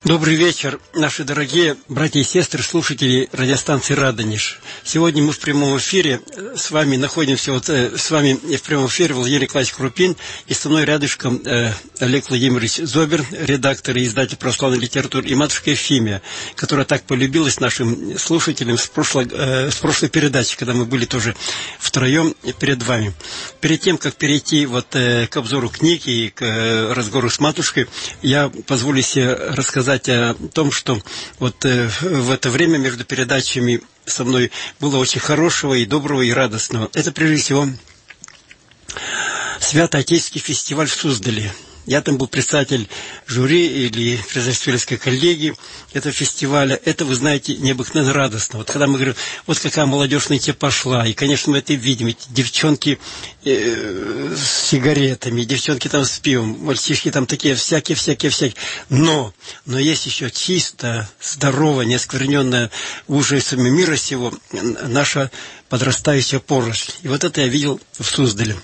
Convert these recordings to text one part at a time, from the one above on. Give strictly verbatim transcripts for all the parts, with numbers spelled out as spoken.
Добрый вечер, наши дорогие братья и сестры, слушатели радиостанции «Радонеж». Сегодня мы в прямом эфире с вами находимся, вот э, с вами в прямом эфире Владимир Николаевич Крупин, и со мной рядышком э, Олег Владимирович Зобер, редактор и издатель православной литературы, и матушка Ефимия, которая так полюбилась нашим слушателям с прошлой, э, с прошлой передачи, когда мы были тоже втроем перед вами. Перед тем, как перейти вот, э, к обзору книги и к э, разговору с матушкой, я позволю себе рассказать о том, что вот э, в это время между передачами со мной было очень хорошего и доброго и радостного. Это прежде всего Свято-Отеческий фестиваль в Суздале. Я там был председатель жюри или председательской коллегии этого фестиваля. Это, вы знаете, необыкновенно радостно. Вот когда мы говорим, вот какая молодежь на те пошла. И, конечно, мы это видим. Эти девчонки э, с сигаретами, девчонки там с пивом, мальчишки там такие всякие-всякие-всякие. Но, но есть еще чисто, здоровая, неоскверненная ужасами мира сего наша подрастающая поросль. И вот это я видел в Суздале.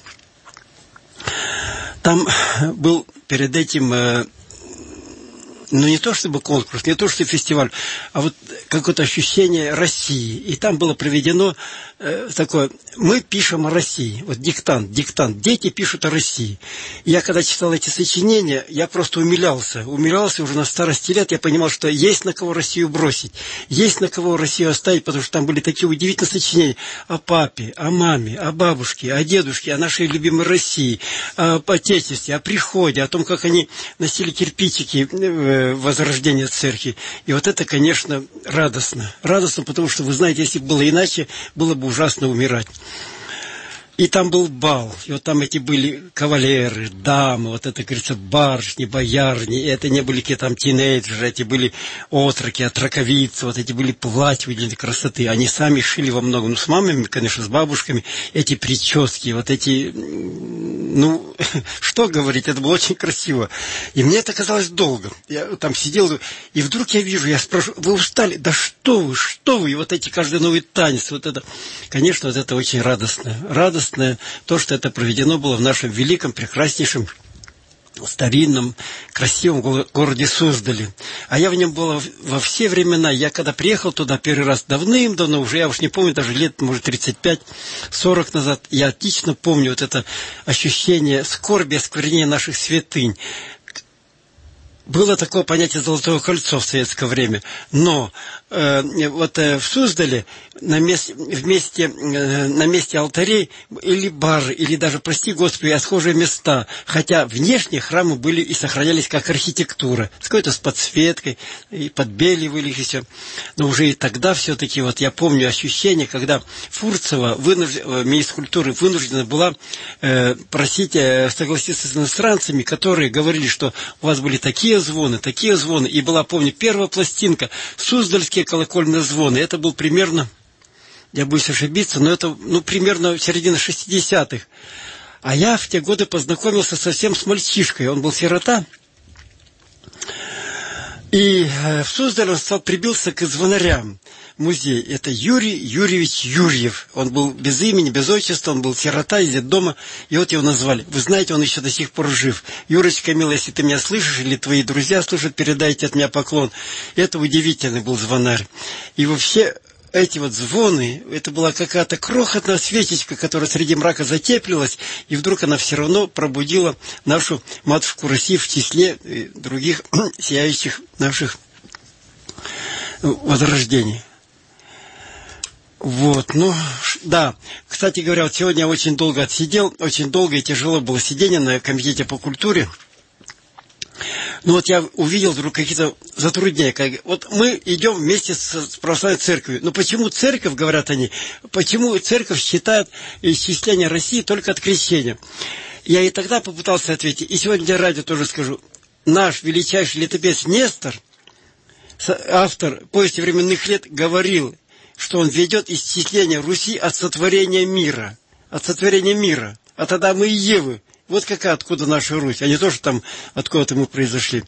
Там был перед этим, э, ну не то чтобы конкурс, не то чтобы фестиваль, а вот какое-то ощущение России. И там было проведено э, такое, мы пишем о России, вот диктант, диктант, дети пишут о России. И я когда читал эти сочинения, я просто умилялся, умилялся уже на старости лет, я понимал, что есть на кого Россию бросить, есть на кого Россию оставить, потому что там были такие удивительные сочинения о папе, о маме, о бабушке, о дедушке, о нашей любимой России, об отечестве, о приходе, о том, как они носили кирпичики в возрождение церкви. И вот это, конечно, радостно. Радостно, потому что, вы знаете, если бы было иначе, было бы ужасно умирать. И там был бал, и вот там эти были кавалеры, дамы, вот это, говорится, барышни, боярни, и это не были какие-то там тинейджеры, эти были отроки, отроковицы, вот эти были платья выделенной красоты, они сами шили во многом, ну, с мамами, конечно, с бабушками, эти прически, вот эти, ну, что говорить, это было очень красиво. И мне это казалось долго. Я там сидел, и вдруг я вижу, я спрашиваю, вы устали? Да что вы, что вы? И вот эти каждый новый танец, вот это, конечно, вот это очень радостно, радостно. То, что это проведено было в нашем великом, прекраснейшем, старинном, красивом городе Суздале. А я в нем был во все времена. Я когда приехал туда первый раз давным-давно, уже я уж не помню, даже лет, может, тридцать пять сорок назад, я отлично помню вот это ощущение скорби, осквернения наших святынь. Было такое понятие «золотое кольцо» в советское время, но э, вот э, в Суздале на месте, вместе, э, на месте алтарей или бары, или даже, прости Господи, отхожие места, хотя внешне храмы были и сохранялись как архитектура, с какой-то с подсветкой, и подбеливали все, но уже и тогда все-таки, вот я помню ощущение, когда Фурцева, вынужд... министр культуры, вынуждена была э, просить э, согласиться с иностранцами, которые говорили, что у вас были такие звоны, такие звоны. И была, помню, первая пластинка «Суздальские колокольные звоны». Это был примерно, я боюсь ошибиться, но это, ну, примерно середина шестидесятых. А я в те годы познакомился совсем с мальчишкой. Он был сирота. И в Суздале он стал, прибился к звонарям. Музей. Это Юрий Юрьевич Юрьев. Он был без имени, без отчества, он был сирота из детдома, и вот его назвали. Вы знаете, он еще до сих пор жив. Юрочка, милый, если ты меня слышишь, или твои друзья слышат, передайте от меня поклон. Это удивительный был звонарь. И вообще эти вот звоны, это была какая-то крохотная свечечка, которая среди мрака затеплилась, и вдруг она все равно пробудила нашу матушку Россию в числе других сияющих наших возрождений. Вот, ну, да. Кстати говоря, вот сегодня я очень долго отсидел, очень долго и тяжело было сидение на комитете по культуре. Ну вот я увидел вдруг какие-то затруднения. Как... Вот мы идем вместе с, с православной церковью. Но почему церковь, говорят они, почему церковь считает исчисление России только от крещения? Я и тогда попытался ответить, и сегодня для радио тоже скажу. Наш величайший летописец Нестор, автор «Повести временных лет», говорил, что он ведет исчисление Руси от сотворения мира. От сотворения мира. От Адама и Евы. Вот какая откуда наша Русь, а не то, что там откуда-то мы произошли.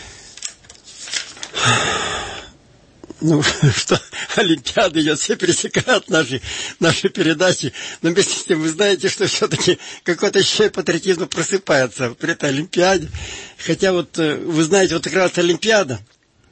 Ну, что Олимпиада идет, все пересекают наши, наши передачи. Но вместе с тем вы знаете, что все-таки какой-то ощущение патриотизма просыпается при этой Олимпиаде. Хотя вот, вы знаете, вот как раз Олимпиада,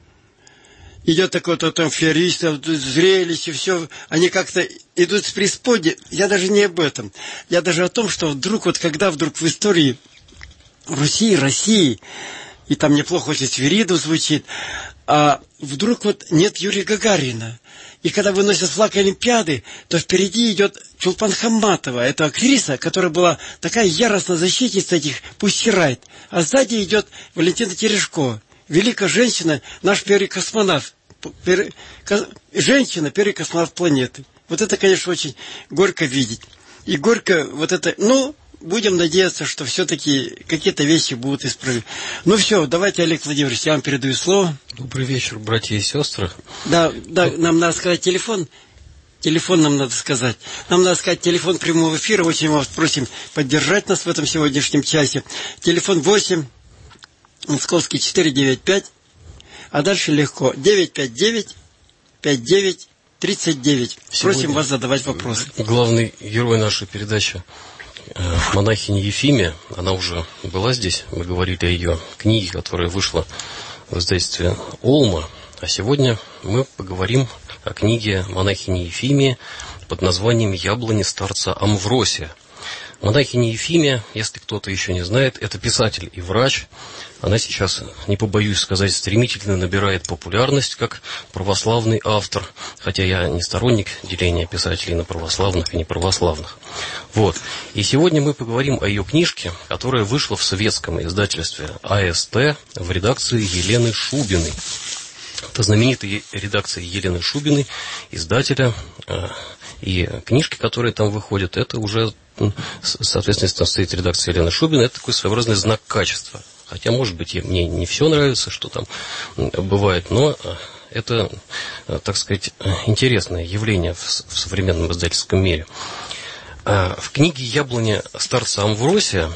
идет такое-то там фееристство, зрелище, все, они как-то идут с преисподней. Я даже не об этом. Я даже о том, что вдруг, вот когда вдруг в истории Руси, России, и там неплохо очень Свиридов звучит, а вдруг вот нет Юрия Гагарина. И когда выносят флаг Олимпиады, то впереди идет Чулпан Хамматова. Это актриса, которая была такая яростная защитница этих Pussy Riot. А сзади идет Валентина Терешко. Великая женщина, наш первый космонавт. Пер... Женщина, первый космонавт планеты. Вот это, конечно, очень горько видеть. И горько вот это... Ну, будем надеяться, что все-таки какие-то вещи будут исправлены. Ну все, давайте, Олег Владимирович, я вам передаю слово. Добрый вечер, братья и сестры. Да, да, нам надо сказать телефон. Телефон нам надо сказать. Нам надо сказать телефон прямого эфира. Очень вас просим поддержать нас в этом сегодняшнем часе. Телефон восемь, московский четыре девять пять, а дальше легко. девять пять девять пять девять тридцать девять. Просим вас задавать вопросы. Главный герой нашей передачи, монахиня Ефимия, она уже была здесь, мы говорили о ее книге, которая вышла в издательстве Олма, а сегодня мы поговорим о книге монахини Ефимии под названием «Яблони старца Амвросия». Монахиня Ефимия, если кто-то еще не знает, это писатель и врач. Она сейчас, не побоюсь сказать, стремительно набирает популярность как православный автор, хотя я не сторонник деления писателей на православных и неправославных. Вот. И сегодня мы поговорим о ее книжке, которая вышла в советском издательстве АСТ в редакции Елены Шубиной. Это знаменитая редакция Елены Шубиной, издателя, и книжки, которые там выходят, это уже, соответственно, если там стоит редакция Елены Шубиной, это такой своеобразный знак качества. Хотя, может быть, мне не все нравится, что там бывает, но это, так сказать, интересное явление в современном издательском мире. В книге «Яблони старца Амвросия»,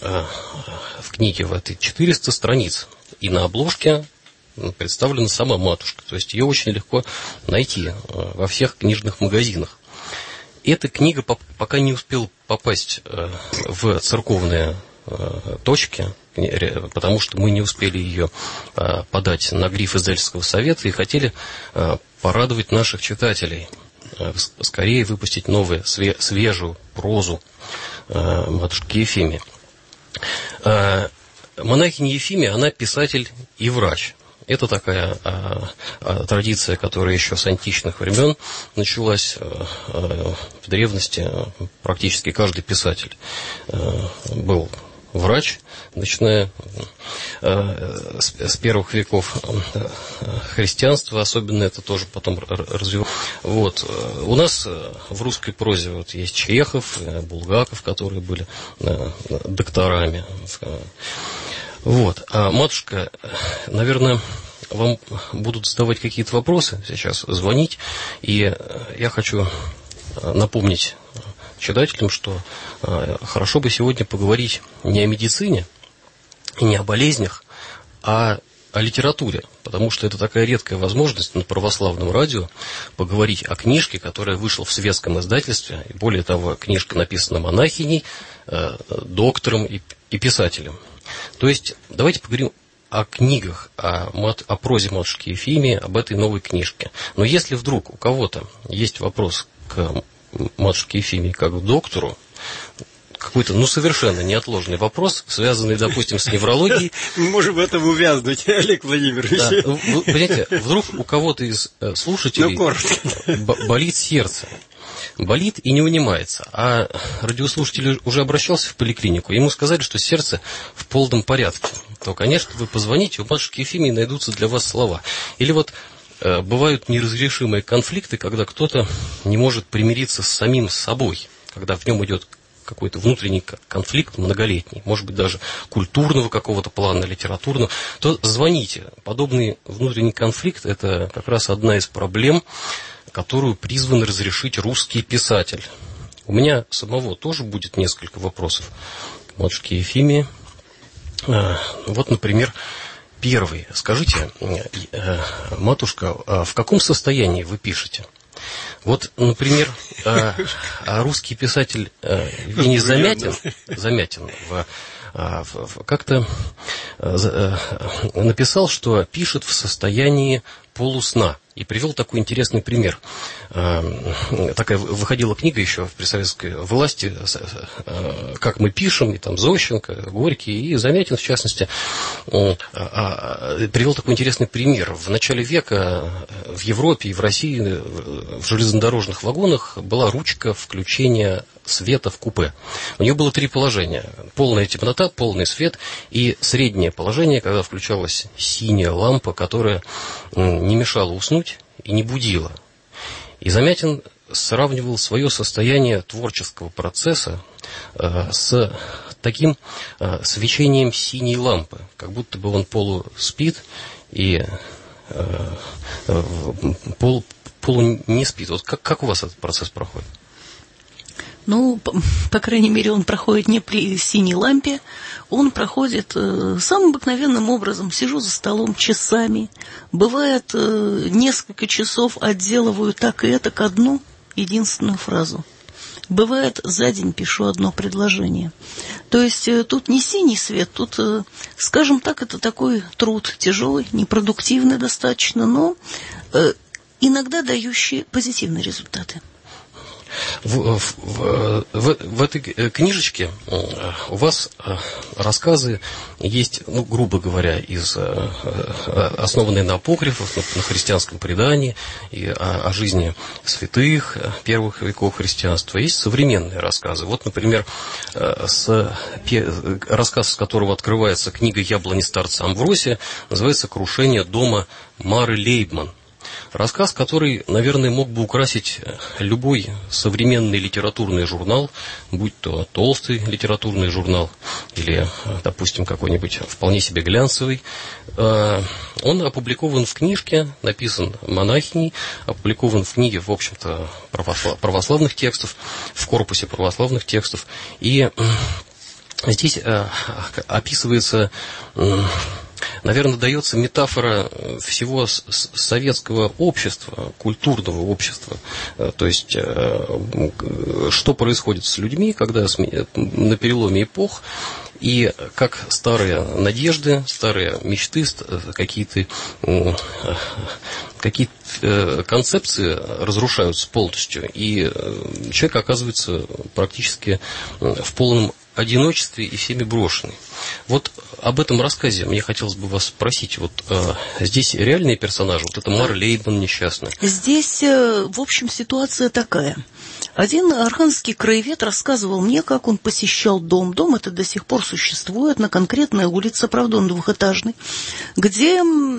в книге в этой четыреста страниц, и на обложке представлена сама матушка, то есть ее очень легко найти во всех книжных магазинах. Эта книга пока не успела попасть в церковные точки, потому что мы не успели ее подать на гриф издательского совета и хотели порадовать наших читателей, скорее выпустить новую, свежую прозу матушки Ефимии. Монахиня Ефимия, она писатель и врач. Это такая а, а, традиция, которая еще с античных времен началась. А, а, в древности практически каждый писатель а, был врач, начиная а, с, с первых веков христианства, особенно это тоже потом развивалось. Вот. У нас в русской прозе вот есть Чехов, Булгаков, которые были а, докторами. Вот. А матушка, наверное, вам будут задавать какие-то вопросы сейчас, звонить. И я хочу напомнить читателям, что хорошо бы сегодня поговорить не о медицине и не о болезнях, а о литературе. Потому что это такая редкая возможность на православном радио поговорить о книжке, которая вышла в светском издательстве. И более того, книжка написана монахиней, доктором и писателем. То есть, давайте поговорим о книгах, о, мат, о прозе матушки Ефимии, об этой новой книжке. Но если вдруг у кого-то есть вопрос к матушке Ефимии как к доктору, какой-то, ну, совершенно неотложный вопрос, связанный, допустим, с неврологией. Мы можем в этом увязнуть, Олег Владимирович. Да, вы понимаете, вдруг у кого-то из слушателей болит сердце. Болит и не унимается. А радиослушатель уже обращался в поликлинику, ему сказали, что сердце в полном порядке. То, конечно, вы позвоните, у матушки Ефимии найдутся для вас слова. Или вот э, бывают неразрешимые конфликты, когда кто-то не может примириться с самим собой, когда в нем идет какой-то внутренний конфликт многолетний, может быть, даже культурного какого-то плана, литературного, то звоните. Подобный внутренний конфликт – это как раз одна из проблем, которую призван разрешить русский писатель. У меня самого тоже будет несколько вопросов к матушке Ефимии. Вот, например, первый. Скажите, матушка, в каком состоянии вы пишете? Вот, например, русский писатель Евгений Замятин, Замятин как-то написал, что пишет в состоянии полусна. И привел такой интересный пример. Такая выходила книга еще при советской власти, как мы пишем, и там Зощенко, Горький, и Замятин, в частности, привел такой интересный пример. В начале века в Европе и в России в железнодорожных вагонах была ручка включения света в купе. У нее было три положения. Полная темнота, полный свет и среднее положение, когда включалась синяя лампа, которая не мешала уснуть и не будила. И Замятин сравнивал свое состояние творческого процесса э, с таким э, свечением синей лампы, как будто бы он полуспит и э, э, пол, полу не спит. Вот как, как у вас этот процесс проходит? Ну, по, по крайней мере, он проходит не при синей лампе, он проходит э, самым обыкновенным образом. Сижу за столом часами, бывает э, несколько часов отделываю так и этак одну единственную фразу. Бывает, за день пишу одно предложение. То есть э, тут не синий свет, тут, э, скажем так, это такой труд тяжелый, непродуктивный достаточно, но э, иногда дающий позитивные результаты. В, в, в, в этой книжечке у вас рассказы есть, ну, грубо говоря, из, основанные на апокрифах, на христианском предании, и о, о жизни святых первых веков христианства. Есть современные рассказы. Вот, например, с, рассказ, с которого открывается книга «Яблони старца Амвросия», называется «Крушение дома Мары Лейбман». Рассказ, который, наверное, мог бы украсить любой современный литературный журнал, будь то толстый литературный журнал или, допустим, какой-нибудь вполне себе глянцевый. Он опубликован в книжке, написан монахиней, опубликован в книге, в общем-то, православных текстов, в корпусе православных текстов. И здесь описывается... Наверное, дается метафора всего советского общества, культурного общества. То есть, что происходит с людьми, когда на переломе эпох, и как старые надежды, старые мечты, какие-то, какие-то концепции разрушаются полностью, и человек оказывается практически в полном одиночестве и всеми брошенный. Вот об этом рассказе мне хотелось бы вас спросить. Вот э, здесь реальные персонажи, вот это Мара Лейбман несчастная. Здесь, э, в общем, ситуация такая. Один архангельский краевед рассказывал мне, как он посещал дом. Дом это до сих пор существует, на конкретной улице, правда, он двухэтажный, где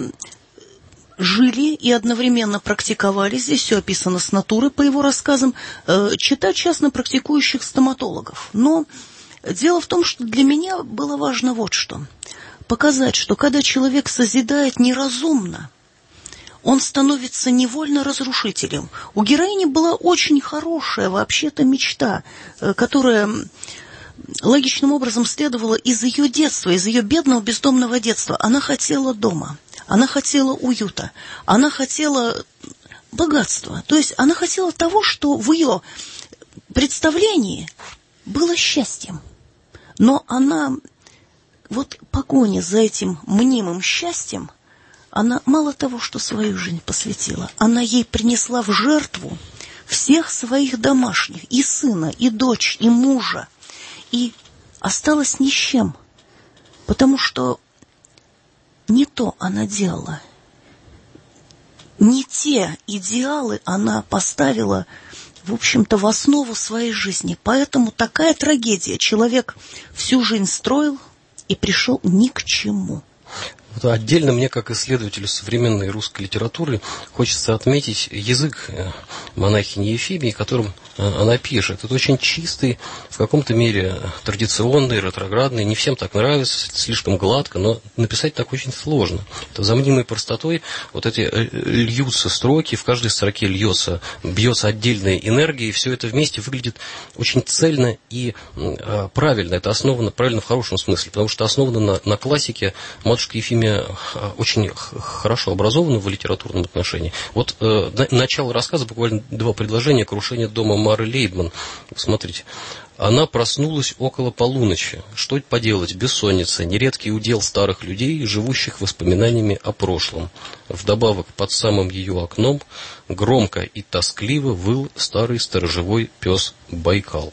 жили и одновременно практиковали, здесь все описано с натуры, по его рассказам, э, чета частно практикующих стоматологов. Но дело в том, что для меня было важно вот что. Показать, что когда человек созидает неразумно, он становится невольно разрушителем. У героини была очень хорошая вообще-то мечта, которая логичным образом следовала из ее детства, из ее бедного бездомного детства. Она хотела дома, она хотела уюта, она хотела богатства. То есть она хотела того, что в ее представлении было счастьем. Но она, вот погоня за этим мнимым счастьем, она мало того, что свою жизнь посвятила, она ей принесла в жертву всех своих домашних, и сына, и дочь, и мужа, и осталась ни с чем, потому что не то она делала, не те идеалы она поставила, в общем-то, в основу своей жизни. Поэтому такая трагедия. Человек всю жизнь строил и пришел ни к чему. Отдельно мне, как исследователю современной русской литературы, хочется отметить язык монахини Ефимии, которым она пишет. Это очень чистый, в каком-то мере традиционный, ретроградный. Не всем так нравится, слишком гладко, но написать так очень сложно. Это за мнимой простотой вот эти льются строки, в каждой строке льется, бьется отдельная энергия, и все это вместе выглядит очень цельно и правильно. Это основано правильно в хорошем смысле, потому что основано на, на классике. Матушка Ефимия людьми очень хорошо образованными в литературном отношении. Вот э, начало рассказа, буквально два предложения. Крушение дома Мары Лейбман. Смотрите. Она проснулась около полуночи. Что поделать? Бессонница, нередкий удел старых людей, живущих воспоминаниями о прошлом. Вдобавок, под самым ее окном громко и тоскливо выл старый сторожевой пес Байкал.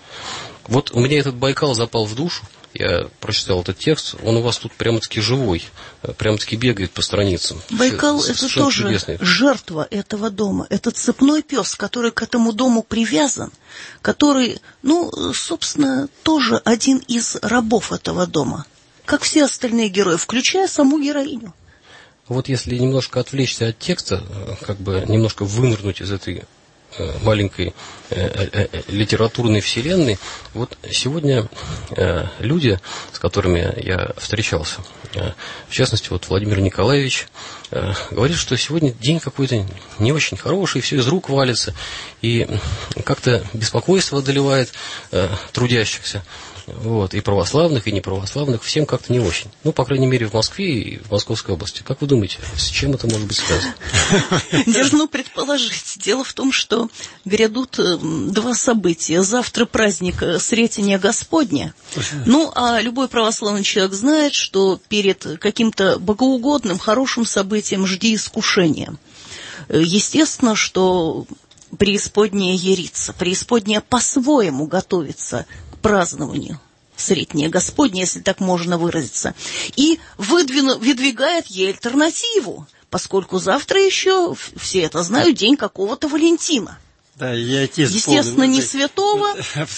Вот у меня этот Байкал запал в душу. Я прочитал этот текст, он у вас тут прямо-таки живой, прямо-таки бегает по страницам. Байкал – это тоже чудесный. Жертва этого дома. Это цепной пес, который к этому дому привязан, который, ну, собственно, тоже один из рабов этого дома, как все остальные герои, включая саму героиню. Вот если немножко отвлечься от текста, как бы немножко вынырнуть из этой маленькой э, э, литературной вселенной. Вот сегодня э, люди, с которыми я встречался, э, в частности, вот Владимир Николаевич, э, говорит, что сегодня день какой-то не очень хороший, все из рук валится, и как-то беспокойство одолевает э, трудящихся. Вот, и православных, и неправославных, всем как-то не очень. Ну, по крайней мере, в Москве и в Московской области. Как вы думаете, с чем это может быть связано? Дерзну предположить. Дело в том, что грядут два события. Завтра праздник Сретения Господня. Ну, а любой православный человек знает, что перед каким-то богоугодным, хорошим событием жди искушения. Естественно, что преисподняя ярится. Преисподняя по-своему готовится празднованию Сретения Господня, если так можно выразиться, и выдвину, выдвигает ей альтернативу, поскольку завтра еще, все это знают, день какого-то Валентина. Да, я отец Естественно, помню. не святого,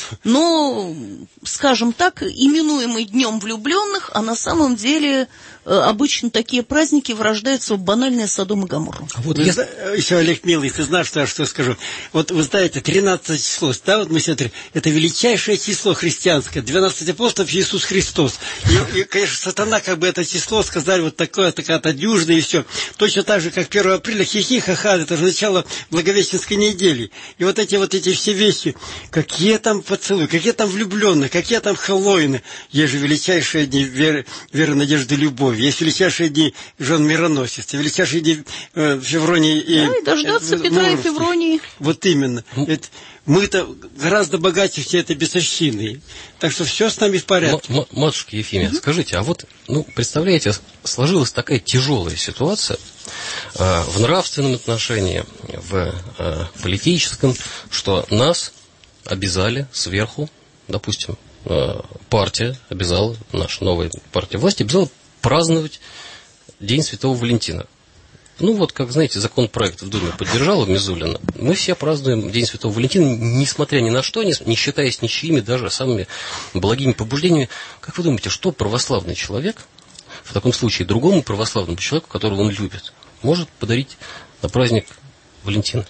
но, скажем так, именуемый Днем влюбленных, а на самом деле обычно такие праздники вырождаются в банальные Содом и Гоморру. Вот я... Еще, Олег, милый, ты знаешь, что я что скажу? Вот вы знаете, тринадцатое число, да, вот мы смотрим, это величайшее число христианское, двенадцать апостолов Иисус Христос. И, и, конечно, сатана, как бы это число сказали, вот такое, такая-то дюжина и все. Точно так же, как первого апреля, хихи, ха-ха, это же начало Благовещенской недели. И вот эти вот эти все вещи, какие там поцелуи, какие там влюбленные, какие там Хэллоуины. Есть же величайшие дни веры, веры, надежды, любовь. Есть величайшие дни жен мироносец, величайшие дни э, Февронии и... Да, и дождаться э, Петра и Февронии. Вот именно. Это, мы-то гораздо богаче все это бесовщины. Так что все с нами в порядке. М- матушка Ефимия, угу. Скажите, а вот, ну, представляете, сложилась такая тяжелая ситуация э, в нравственном отношении, в э, политическом, что нас обязали сверху, допустим, э, партия обязала, наша новая партия власти обязала праздновать День Святого Валентина. Ну, вот, как, знаете, законопроект в Думе поддержала Мизулина. Мы все празднуем День Святого Валентина, несмотря ни на что, не считаясь ничьими, даже самыми благими побуждениями. Как вы думаете, что православный человек, в таком случае другому православному человеку, которого он любит, может подарить на праздник Валентина?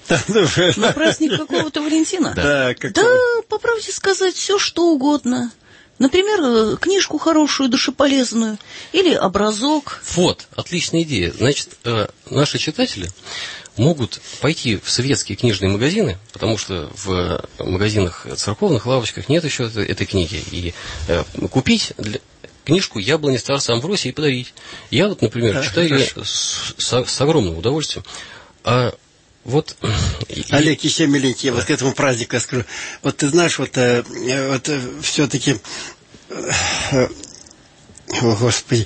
На праздник какого-то Валентина? Да, да, по правде сказать, все что угодно. Например, книжку хорошую, душеполезную, или образок. Вот, отличная идея. Значит, наши читатели могут пойти в советские книжные магазины, потому что в магазинах церковных, лавочках нет еще этой книги, и купить для... книжку «Яблони старца Амвросия» и подарить. Я вот, например, да, читаю ее с, с, с огромным удовольствием. А вот... Олег, еще миленький, я вот к этому празднику скажу. Вот ты знаешь, вот, вот все-таки... О, Господи...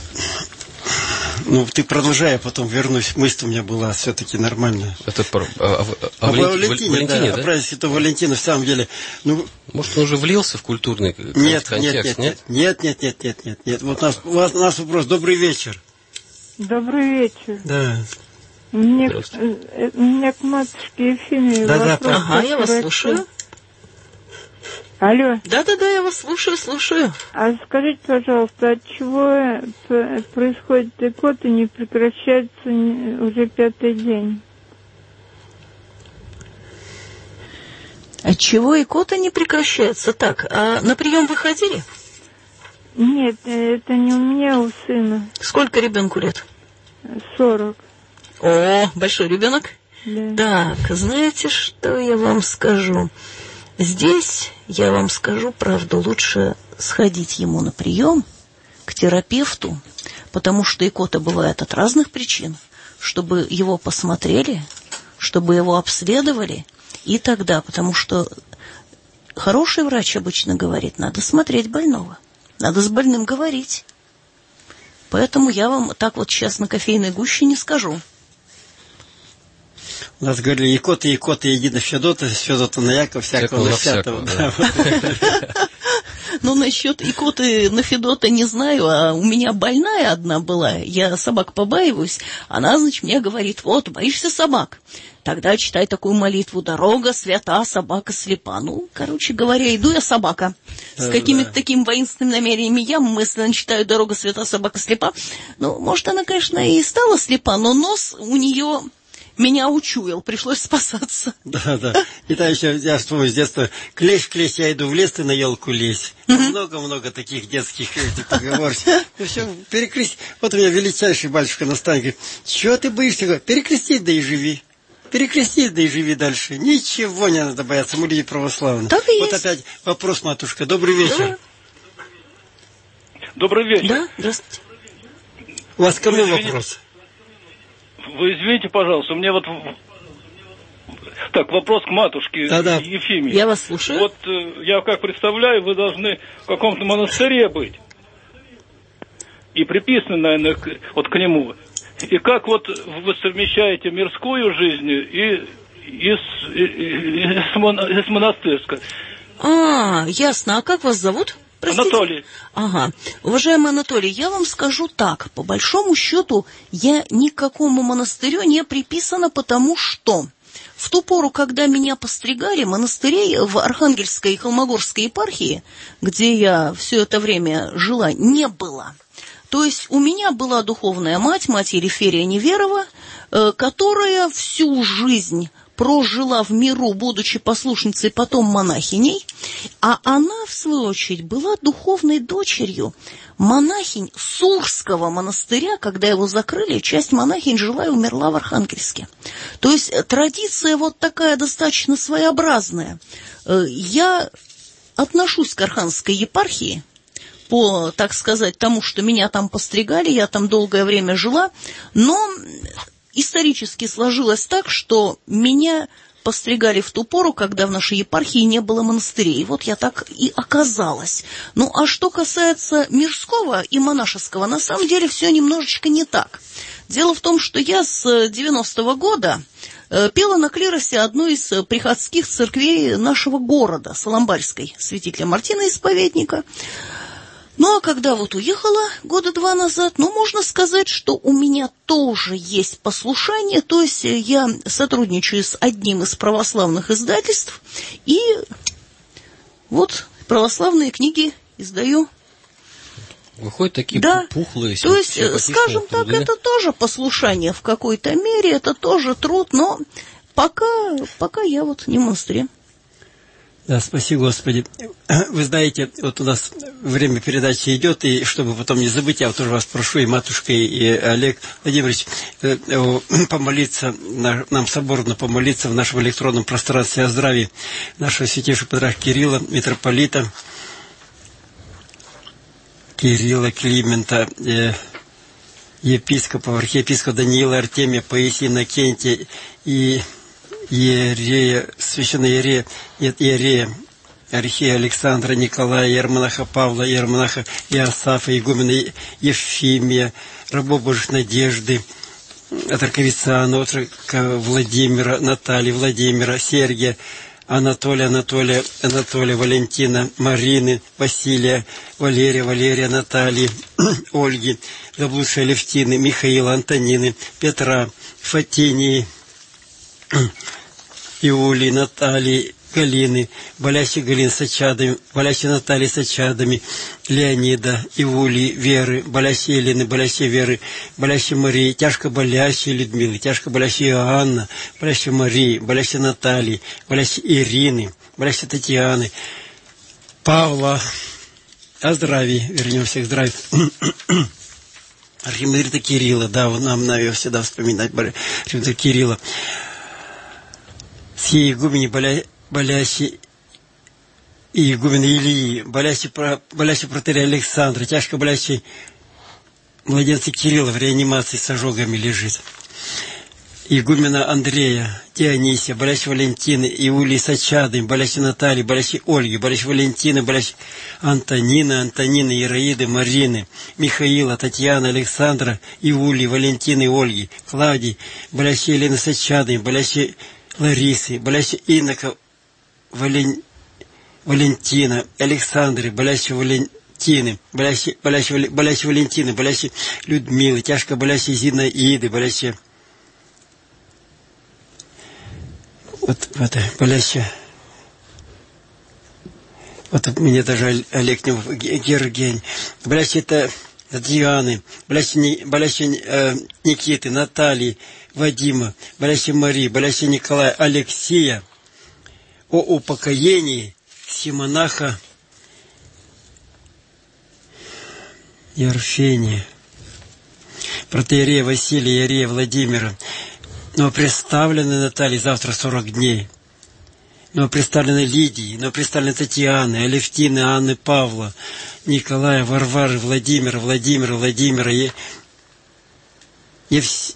Ну, ты продолжай, а потом вернусь. Мысль у меня была все-таки нормальная. Это про... А, а, а, а Валентине, Валентине, Валентине, да, да? О празднике Святого Валентина, в самом деле... Ну... Может, он уже влился в культурный нет, контекст, нет? Нет, нет, нет, нет, нет, нет. Вот у нас, у вас, у нас вопрос. Добрый вечер. Добрый вечер. Да. Мне, у меня к матушке Ефимии да, вопрос. Да, ага, я вас слушаю. Алло. Да-да-да, я вас слушаю, слушаю. А скажите, пожалуйста, от чего происходит икота не прекращается уже пятый день? От чего икота не прекращается? Так, а на прием вы ходили? Нет, это не у меня, а у сына. Сколько ребенку лет? Сорок. О, большой ребенок? Да. Так, знаете, что я вам скажу? Здесь я вам скажу правду, лучше сходить ему на прием к терапевту, потому что икота бывает от разных причин, чтобы его посмотрели, чтобы его обследовали, и тогда, потому что хороший врач обычно говорит, надо смотреть больного, надо с больным говорить. Поэтому я вам так вот сейчас на кофейной гуще не скажу. У нас говорили, икота, икота, едино Федота, Федота на Якова, всякого на всякого. Ну, насчет икоты на Федота не знаю, а у меня больная одна была, я собак побаиваюсь, она, значит, мне говорит, вот, боишься собак, тогда читай такую молитву, дорога свята, собака слепа. Ну, короче говоря, иду я собака, с какими-то такими воинственными намерениями, я мысленно читаю дорога свята, собака слепа. Ну, может, она, конечно, и стала слепа, но нос у нее... Меня учуял, пришлось спасаться. Да, да. И там еще, я вспомню с детства, клещ, клещ, я иду в лес, ты на елку лезь. Много-много таких детских этих поговоров. Ну все, перекрестись. Вот у меня величайший батюшка наставник говорит, чего ты боишься? Перекрестись, да и живи. Перекрестись, да и живи дальше. Ничего не надо бояться, мы люди православные. Так и вот есть. опять вопрос, матушка. Добрый вечер. Да. Добрый вечер. Да, здравствуйте. У вас ко мне вопрос? Вы извините, пожалуйста, у меня вот... Так, вопрос к матушке Да-да. Ефимии. Я вас слушаю. Вот э, я как представляю, вы должны в каком-то монастыре быть. И приписаны, наверное, к, вот к нему. И как вот вы совмещаете мирскую жизнь и, и, с, и, и, и с, мон, и с монастырской? А, ясно. А как вас зовут? Простите? Анатолий. Ага. Уважаемый Анатолий, я вам скажу так. По большому счету, я ни к какому монастырю не приписана, потому что в ту пору, когда меня постригали, монастырей в Архангельской и Холмогорской епархии, где я все это время жила, не было. То есть у меня была духовная мать, мать Елиферия Неверова, которая всю жизнь прожила в миру, будучи послушницей, потом монахиней, а она, в свою очередь, была духовной дочерью монахинь Сурского монастыря. Когда его закрыли, часть монахинь жила и умерла в Архангельске. То есть традиция вот такая достаточно своеобразная. Я отношусь к Архангельской епархии по, так сказать, тому, что меня там постригали, я там долгое время жила, но... Исторически сложилось так, что меня постригали в ту пору, когда в нашей епархии не было монастырей. И вот я так и оказалась. Ну, а что касается мирского и монашеского, на самом деле все немножечко не так. Дело в том, что я с девяностого года пела на клиросе одной из приходских церквей нашего города, Соломбарской, святителя Мартина Исповедника. Ну, а когда вот уехала года два назад, ну, можно сказать, что у меня тоже есть послушание, то есть я сотрудничаю с одним из православных издательств, и вот православные книги издаю. Выходят такие да. пухлые. То есть, скажем так, труды. Это тоже послушание в какой-то мере, это тоже труд, но пока, пока я вот не в монастыре. Да, спаси Господи. Вы знаете, вот у нас время передачи идет, и чтобы потом не забыть, я вот тоже вас прошу, и матушка, и Олег Владимирович, помолиться, нам соборно помолиться в нашем электронном пространстве о здравии нашего святейшего патриарха Кирилла, митрополита Кирилла Климента, епископа, архиепископа Даниила Артемия, Паисия Иннокентия и иерея, священноиерея, нет, иерея, архиерея Александра, Николая, иеромонаха Павла, иеромонаха Иосафа, игумена Ефимия, рабов Божьих Надежды, отрока Вициана, отрока Владимира, Натальи, Владимира, Сергия, Анатолия, Анатолия, Анатолия, Валентина, Марины, Василия, Валерия, Валерия, Натальи, Ольги, заблудшей Левтины, Михаила, Антонины, Петра, Фатинии, Иулии, Натальи, Галины, болящей Галины с очадами, болящей Натальи с очадами, Леонида, Иулии, Веры, болящей Елены, болящей Веры, болящей Марии, тяжко болящей Людмилы, тяжко болящей Иоанна, болящей Марии, болящей Натальи, болящей Ирины, болящей Татьяны, Павла, о здравии, вернемся к здравию. Архимандрита Кирилла, да, нам надо всегда вспоминать Архимандрита Кирилла. Сей игумени боля, болящий и игумен Илии, болящий, болящий протерей Александра, тяжко болящий младенца Кирилла в реанимации с ожогами лежит. Игумена Андрея, Дионисия, болящей Валентины, Иулии Сачады, болящей Натальи, болящей Ольги, болящей Валентины, болящей Антонины, Антонины, Ираиды, Марины, Михаила, Татьяны, Александра, Иулии, Валентины, Ольги, Клавдии, болящей Елены Сачады, болящей Ларисы, болящей Инока, Вален... Валентина, Александры, болящей Валентины, болящей, болящей, болящей Валентины, болящей Людмилы, тяжко болящей Зинаиды, болящей вот это, болящая. Вот мне даже Олег Гергень. Болящая это Дианы, болящая, болящая э, Никиты, Натальи, Вадима, болящая Марии, болящая Николая, Алексея. О упокоении симонаха Ерфения, протоиерея Василия, иерея Владимира. Но представлены Наталье завтра сорок дней. Но представлены Лидии, но представлены Татьяны, Алевтины, Анны, Павла, Николая, Варвары, Владимира, Владимира, Владимира, Е... Евс...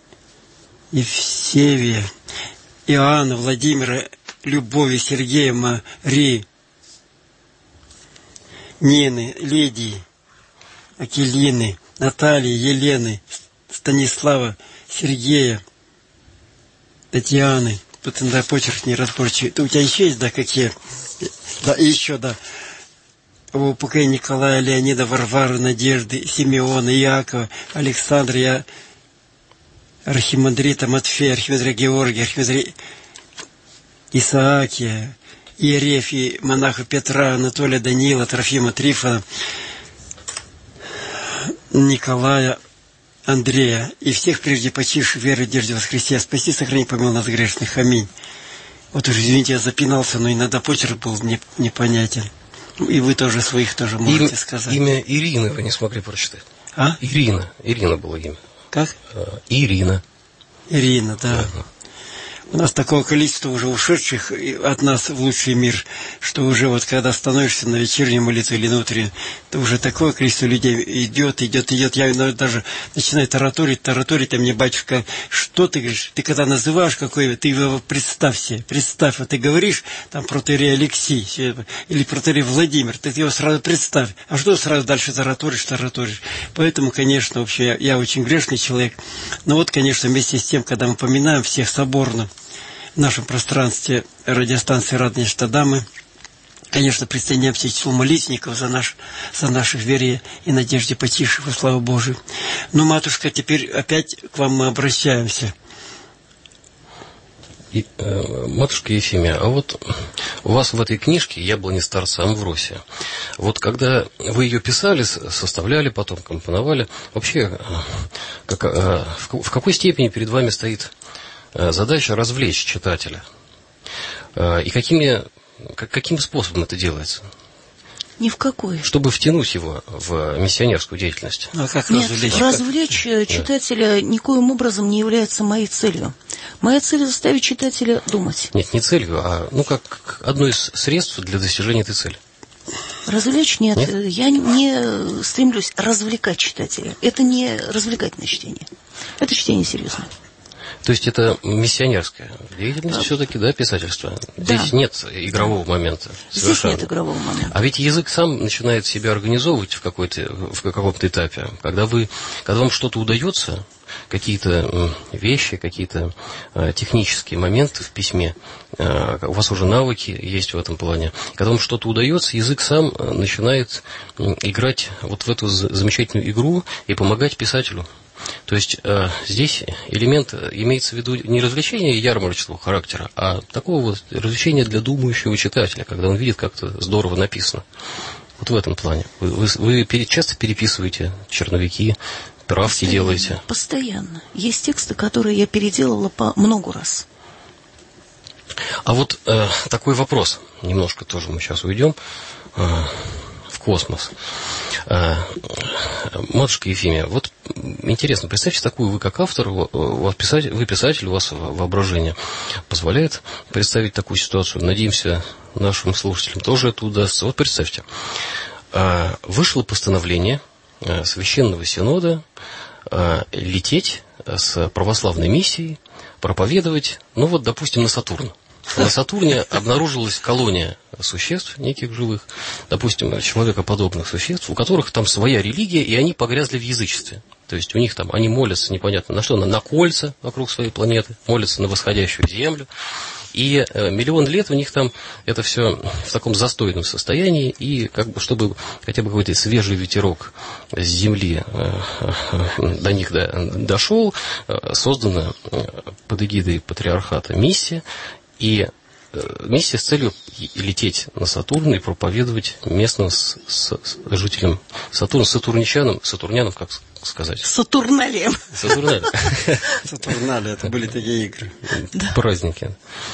Евсевия, Иоанна, Владимира, Любови, Сергея, Марии, Нины, Лидии, Акелины, Натальи, Елены, Станислава, Сергея, Татьяны. Тут иногда почерк неразборчивый. У тебя еще есть, да, какие? Да, и еще, да. У упокоения Николая, Леонида, Варвары, Надежды, Симеона, Иакова, Александра, Я... Архимандрита, Матфея, Архимандрита Георгия, Архимандрита Исаакия, Иерефии, монаха Петра, Анатолия, Даниила, Трофима, Трифона, Николая, Андрея и всех прежде почивших веры и надежде воскресе. Спаси, сохрани, помилуй нас грешных. Аминь. Вот уже, извините, я запинался, но иногда почерк был не, непонятен. И вы тоже своих тоже можете имя, сказать. Имя Ирины вы не смогли прочитать. А? Ирина. Ирина было имя. Как? Ирина. Ирина, да. Ага. У нас такое количество уже ушедших от нас в лучший мир, что уже вот когда становишься на вечернюю молитву или на утреннюю, то уже такое количество людей идет, идет, идет. Я даже начинаю тараторить, тараторить, а мне батюшка, что ты говоришь? Ты когда называешь какой, ты его представь себе, представь, вот ты говоришь там протоиерей Алексей или протоиерей Владимир, ты его сразу представь. А что сразу дальше тараторишь, тараторишь? Поэтому, конечно, вообще я, я очень грешный человек. Но вот, конечно, вместе с тем, когда мы поминаем всех соборно, в нашем пространстве радиостанции «Радость Дамы», конечно, присоединяемся к числу молитвенников за, наш, за наших вере и надежде почивших во славу Божию. Но, матушка, теперь опять к вам мы обращаемся. И, э, матушка Ефимия, а вот у вас в этой книжке «Яблони старца Амвросия», вот когда вы ее писали, составляли, потом компоновали, вообще как, э, в, в какой степени перед вами стоит задача развлечь читателя? И какими, каким способом это делается? Ни в какой. Чтобы втянуть его в миссионерскую деятельность. А как Нет, развлечь? развлечь читателя да. никоим образом не является моей целью. Моя цель заставить читателя думать. Нет, не целью, а ну как одно из средств для достижения этой цели. Развлечь нет. нет. Я не стремлюсь развлекать читателя. Это не развлекательное чтение. Это чтение серьезное. То есть это миссионерская деятельность, а, все-таки, да, писательство? Да. Здесь нет игрового момента. Совершенно. Здесь нет игрового момента. А ведь язык сам начинает себя организовывать в, какой-то, в каком-то этапе. Когда, вы, когда вам что-то удается, какие-то вещи, какие-то э, технические моменты в письме, э, у вас уже навыки есть в этом плане. Когда вам что-то удается, язык сам начинает играть вот в эту замечательную игру и помогать писателю. То есть э, здесь элемент имеется в виду не развлечение ярмарочного характера, а такого вот развлечения для думающего читателя, когда он видит, как это здорово написано. Вот в этом плане. Вы, вы, вы пере, часто переписываете черновики, правки постоянно, делаете? Постоянно. Есть тексты, которые я переделывала по много раз. А вот э, такой вопрос. Немножко тоже мы сейчас уйдем э, в космос. Матушка Ефимия, вот интересно, представьте такую, вы как автор, у вас писатель, вы писатель, у вас воображение позволяет представить такую ситуацию. Надеемся, нашим слушателям тоже это удастся. Вот представьте, вышло постановление Священного Синода лететь с православной миссией, проповедовать, ну вот, допустим, на Сатурн. На Сатурне обнаружилась колония существ, неких живых, допустим, человекоподобных существ, у которых там своя религия, и они погрязли в язычестве. То есть у них там, они молятся непонятно на что, на, на кольца вокруг своей планеты, молятся на восходящую Землю. И э, миллион лет у них там это все в таком застойном состоянии, и как бы, чтобы хотя бы какой-то свежий ветерок с Земли э, э, до них до, дошел, э, создана э, под эгидой патриархата миссия, и э, миссия с целью лететь на Сатурн и проповедовать местным с, с, с жителям Сатурна, сатурничанам, сатурнянам, как сказать? Сатурналием. Сатурналием. Сатурнали, это были такие игры. Праздники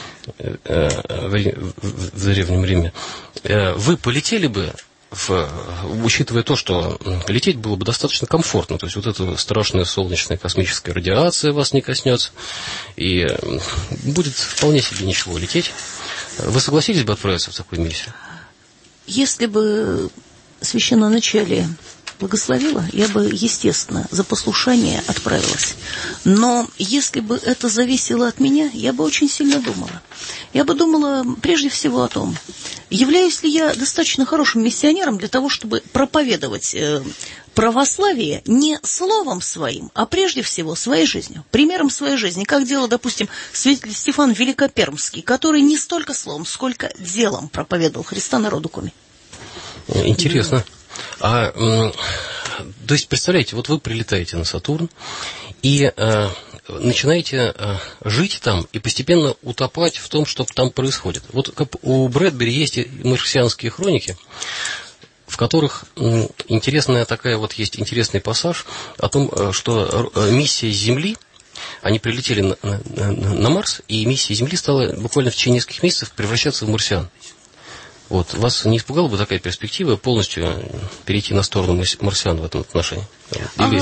в Древнем Риме. Вы полетели бы, в, учитывая то, что лететь было бы достаточно комфортно, то есть вот эта страшная солнечная космическая радиация вас не коснется, и будет вполне себе ничего лететь. Вы согласились бы отправиться в такую миссию? Если бы священноначалие благословила, я бы, естественно, за послушание отправилась. Но если бы это зависело от меня, я бы очень сильно думала. Я бы думала прежде всего о том, являюсь ли я достаточно хорошим миссионером для того, чтобы проповедовать православие не словом своим, а прежде всего своей жизнью, примером своей жизни, как делал, допустим, святитель Стефан Великопермский, который не столько словом, сколько делом проповедовал Христа народу Коми. Интересно. А, то есть, представляете, вот вы прилетаете на Сатурн и э, начинаете э, жить там и постепенно утопать в том, что там происходит. Вот как у Брэдбери есть марсианские хроники, в которых э, интересная такая вот есть интересный пассаж о том, что миссия Земли, они прилетели на, на, на Марс, и миссия Земли стала буквально в течение нескольких месяцев превращаться в марсиан. Вот. Вас не испугала бы такая перспектива полностью перейти на сторону марсиан в этом отношении? Или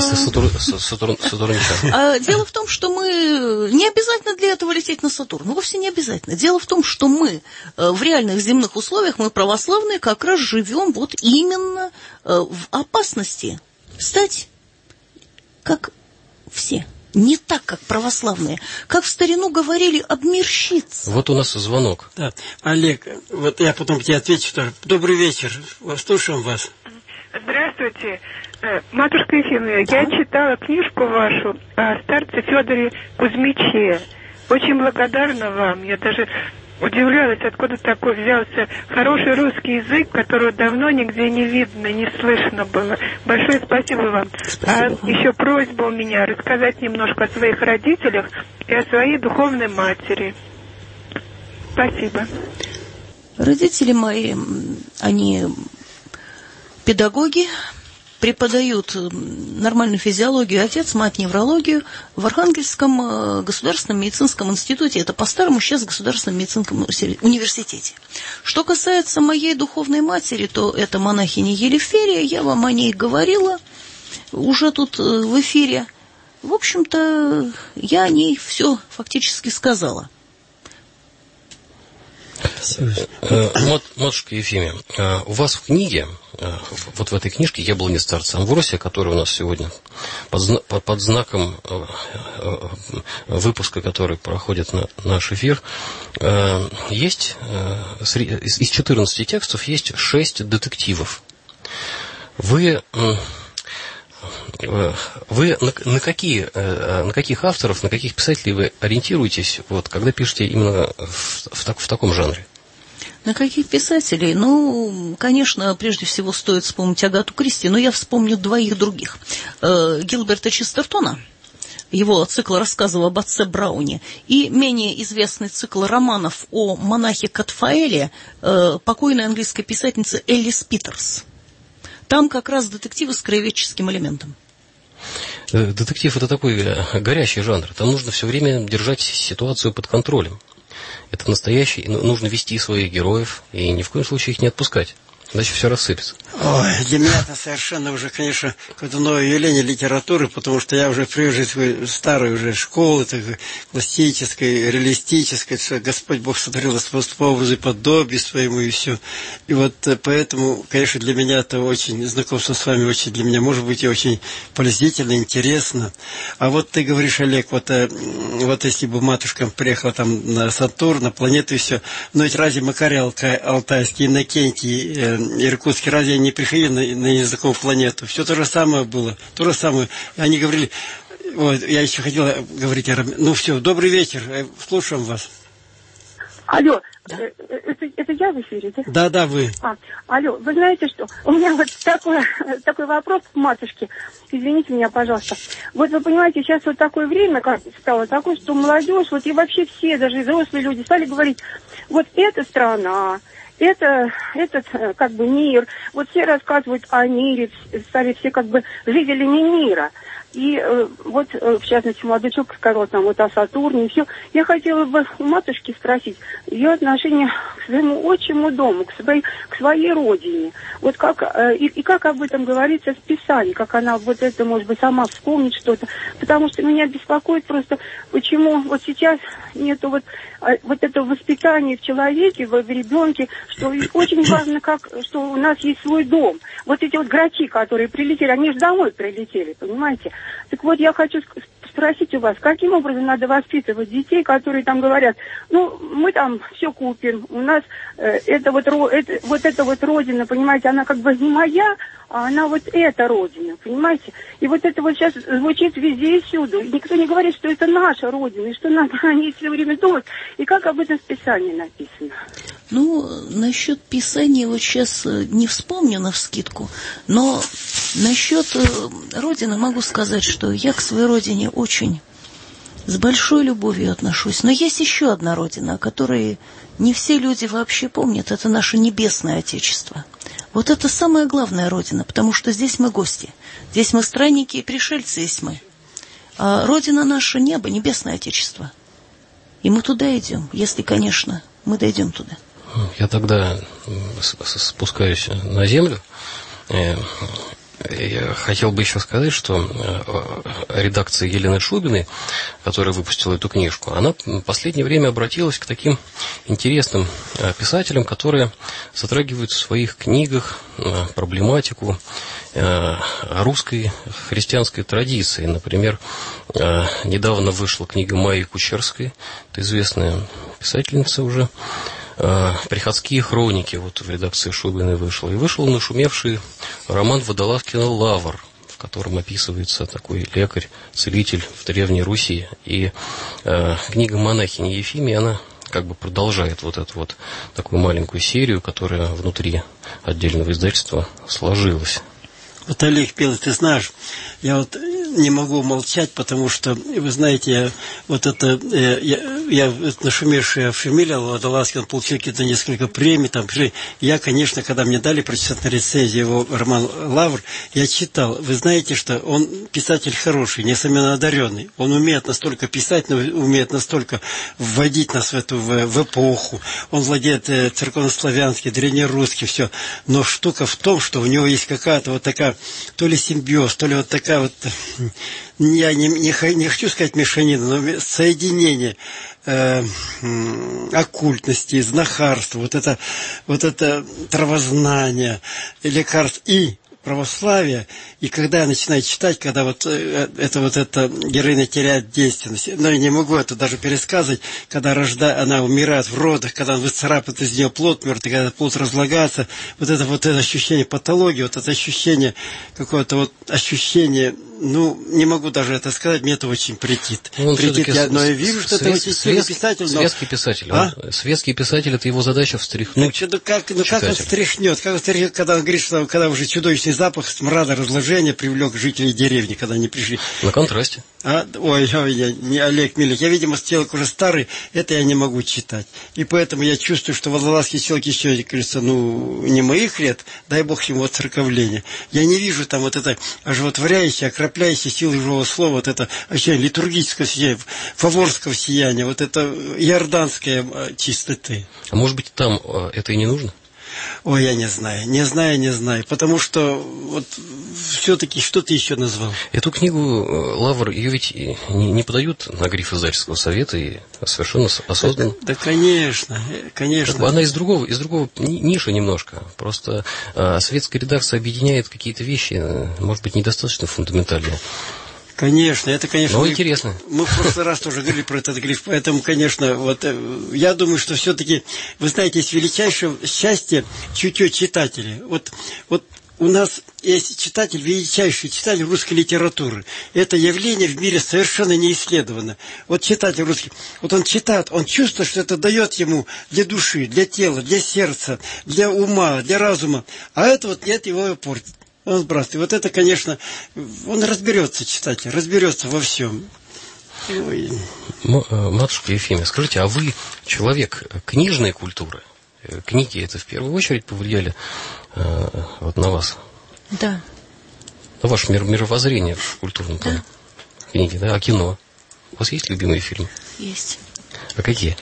сатурничан? Дело в том, что мы не обязательно для этого лететь на Сатурн. Ну, вовсе не обязательно. Дело в том, что мы в реальных земных условиях, мы православные, как раз живем вот именно в опасности стать как все. Не так, как православные. Как в старину говорили, обмерщиться. Вот у нас звонок. Да. Олег, вот я потом тебе отвечу тоже. Добрый вечер. Слушаем вас. Здравствуйте. Матушка Ефимовна, да? Я читала книжку вашу о старце Федоре Кузьмиче. Очень благодарна вам. Я даже удивлялась, откуда такой взялся хороший русский язык, которого давно нигде не видно, не слышно было. Большое спасибо вам. Спасибо. А еще просьба у меня рассказать немножко о своих родителях и о своей духовной матери. Спасибо. Родители мои, они педагоги, преподают нормальную физиологию, отец, мать, неврологию в Архангельском государственном медицинском институте. Это по-старому сейчас Государственном медицинском университете. Что касается моей духовной матери, то это монахиня Елеферия. Я вам о ней говорила уже тут в эфире. В общем-то, я о ней все фактически сказала. Матушка Ефимия, у вас в книге, вот в этой книжке «Я был не старца Амвросия», которая у нас сегодня под, под знаком выпуска, который проходит на наш эфир, есть из четырнадцати текстов есть шесть детективов. Вы... Вы на, на, какие, на каких авторов, на каких писателей вы ориентируетесь, вот, когда пишете именно в, в, так, в таком жанре? На каких писателей? Ну, конечно, прежде всего стоит вспомнить Агату Кристи, но я вспомню двоих других. Гилберта Честертона, его цикл рассказов об отце Брауне, и менее известный цикл романов о монахе Катфаэле покойной английской писательницы Элис Питерс. Там как раз детективы с краеведческим элементом. Детектив – это такой горячий жанр. Там нужно все время держать ситуацию под контролем. Это настоящий, нужно вести своих героев и ни в коем случае их не отпускать. Иначе все рассыпется. Ой, для меня это совершенно уже, конечно, какое-то новое явление литературы, потому что я уже привержен старой уже школы, такой классической, реалистической, что Господь Бог сотворил нас по образу и подобию своему, и все. И вот поэтому, конечно, для меня это очень, знакомство с вами очень для меня, может быть, и очень полезительно, интересно. А вот ты говоришь, Олег, вот, вот если бы матушка приехала там на Сатурн, на планету и все, но ведь разве Макарий Алтайский, Иннокентий, Иркутский, разве они не приходили на, на незнакомую планету? Все то же самое было. То же самое. Они говорили, вот, я еще хотела говорить о... Ну все, добрый вечер, слушаем вас. Алло, да? это, это я в эфире, да? Да, да, вы. А, алло, вы знаете что? У меня вот такой, такой вопрос к матушке. Извините меня, пожалуйста. Вот вы понимаете, сейчас вот такое время как стало такое, что молодежь, вот и вообще все, даже взрослые люди стали говорить, вот эта страна, это, этот как бы мир, вот все рассказывают о мире, стали все как бы жителями мира. И э, вот, э, в частности, молодой человек сказал там вот о Сатурне и все. Я хотела бы у матушки спросить ее отношение к своему отчему дому, к своей, к своей родине. Вот как, э, и, и как об этом говорится в Писании, как она вот это, может быть, сама вспомнит что-то. Потому что меня беспокоит просто, почему вот сейчас нету вот, э, вот этого воспитания в человеке, в, в ребенке, что очень важно, как, что у нас есть свой дом. Вот эти вот грачи, которые прилетели, они же домой прилетели, понимаете? Так вот, я хочу спросить у вас, каким образом надо воспитывать детей, которые там говорят, ну, мы там все купим, у нас э, это, вот, это, вот эта вот родина, понимаете, она как бы не моя, а она вот эта родина, понимаете? И вот это вот сейчас звучит везде и всюду. И никто не говорит, что это наша родина, и что надо о ней все время думать. И как об этом в Писании написано? Ну, насчет Писания вот сейчас не вспомню навскидку, но насчет родины могу сказать, что я к своей родине очень с большой любовью отношусь. Но есть еще одна родина, о которой не все люди вообще помнят, это наше небесное Отечество. Вот это самая главная родина, потому что здесь мы гости, здесь мы странники и пришельцы, есть мы. А родина наша небо, небесное Отечество. И мы туда идем, если, конечно, мы дойдем туда. Я тогда спускаюсь на землю. Я хотел бы еще сказать, что редакция Елены Шубиной, которая выпустила эту книжку, она в последнее время обратилась к таким интересным писателям, которые затрагивают в своих книгах проблематику русской христианской традиции. Например, недавно вышла книга Майи Кучерской, это известная писательница уже, «Приходские хроники», вот в редакции Шубиной вышел. И вышел нашумевший роман Водолазкина «Лавр», в котором описывается такой лекарь, целитель в Древней Руси. И э, книга монахини Ефимии, она как бы продолжает вот эту вот такую маленькую серию, которая внутри отдельного издательства сложилась. Вот, Олег Пелый, ты знаешь, я вот не могу молчать, потому что, вы знаете, вот это, я, я нашумевший Фемиля Водолазкин получил какие-то несколько премий, там, я, конечно, когда мне дали прочитать на рецензии его роман «Лавр», я читал, вы знаете, что он писатель хороший, несомненно одаренный, он умеет настолько писать, но умеет настолько вводить нас в эту, в, в эпоху, он владеет церковнославянским, древнерусским, все, но штука в том, что у него есть какая-то вот такая, то ли симбиоз, то ли вот такая вот, я не, не, не хочу сказать мешанина, но соединение э, оккультности, знахарства, вот это, вот это травознание, лекарств и православие, и когда я начинаю читать, когда вот это вот эта героиня теряет действенность, но я не могу это даже пересказывать, когда рожда, она умирает в родах, когда он выцарапает из нее плод мертвый, когда плод разлагается, вот это вот это ощущение патологии, вот это ощущение, какое-то вот ощущение, ну, не могу даже это сказать, мне это очень претит. Ну, претит, я, но я вижу, что свет, это очень сильный писатель. Но... Светский писатель. А? Он, светский писатель, это его задача встряхнуть. Так, ну, как, ну, как он встряхнет? Как он встряхнет, когда он говорит, что когда уже чудовищный запах смрада, разложения привлек жителей деревни, когда они пришли. На контрасте. А, ой, ой, я, не Олег Милик, я, видимо, человек уже старый, это я не могу читать. И поэтому я чувствую, что Водолазский человек еще, говорится, ну, не моих лет, дай Бог ему отцерковления. Я не вижу там вот это оживотворяющее, окропляющее силы живого слова, вот это ощущение литургического сияния, фаворского сияния, вот это иорданское чистоты. А может быть, там это и не нужно? Ой, я не знаю, не знаю, не знаю, потому что вот все-таки что ты еще назвал? Эту книгу Лавр, ее ведь не, не подают на гриф издательского совета и совершенно осознанно. Да, да, конечно, конечно. Она из другого, из другого ниши немножко. Просто а, советская редакция объединяет какие-то вещи, может быть, недостаточно фундаментальные. Конечно, это, конечно... Но мы, интересно. Мы в прошлый раз тоже говорили про этот гриф, поэтому, конечно, вот я думаю, что все-таки, вы знаете, есть величайшее счастье чутье читателей. Вот, вот у нас есть читатель, величайший читатель русской литературы. Это явление в мире совершенно не исследовано. Вот читатель русский, вот он читает, он чувствует, что это дает ему для души, для тела, для сердца, для ума, для разума. А это вот нет, его портит. Он сбрасывает. Вот это, конечно, он разберется, читатель, разберется во всем. Ой. Матушка Ефимия, скажите, а вы человек книжной культуры? Книги это в первую очередь повлияли э, вот на вас? Да. На ваше мир, мировоззрение в культурном плане? Да. Книги, да? А кино? У вас есть любимые фильмы? Есть. А какие?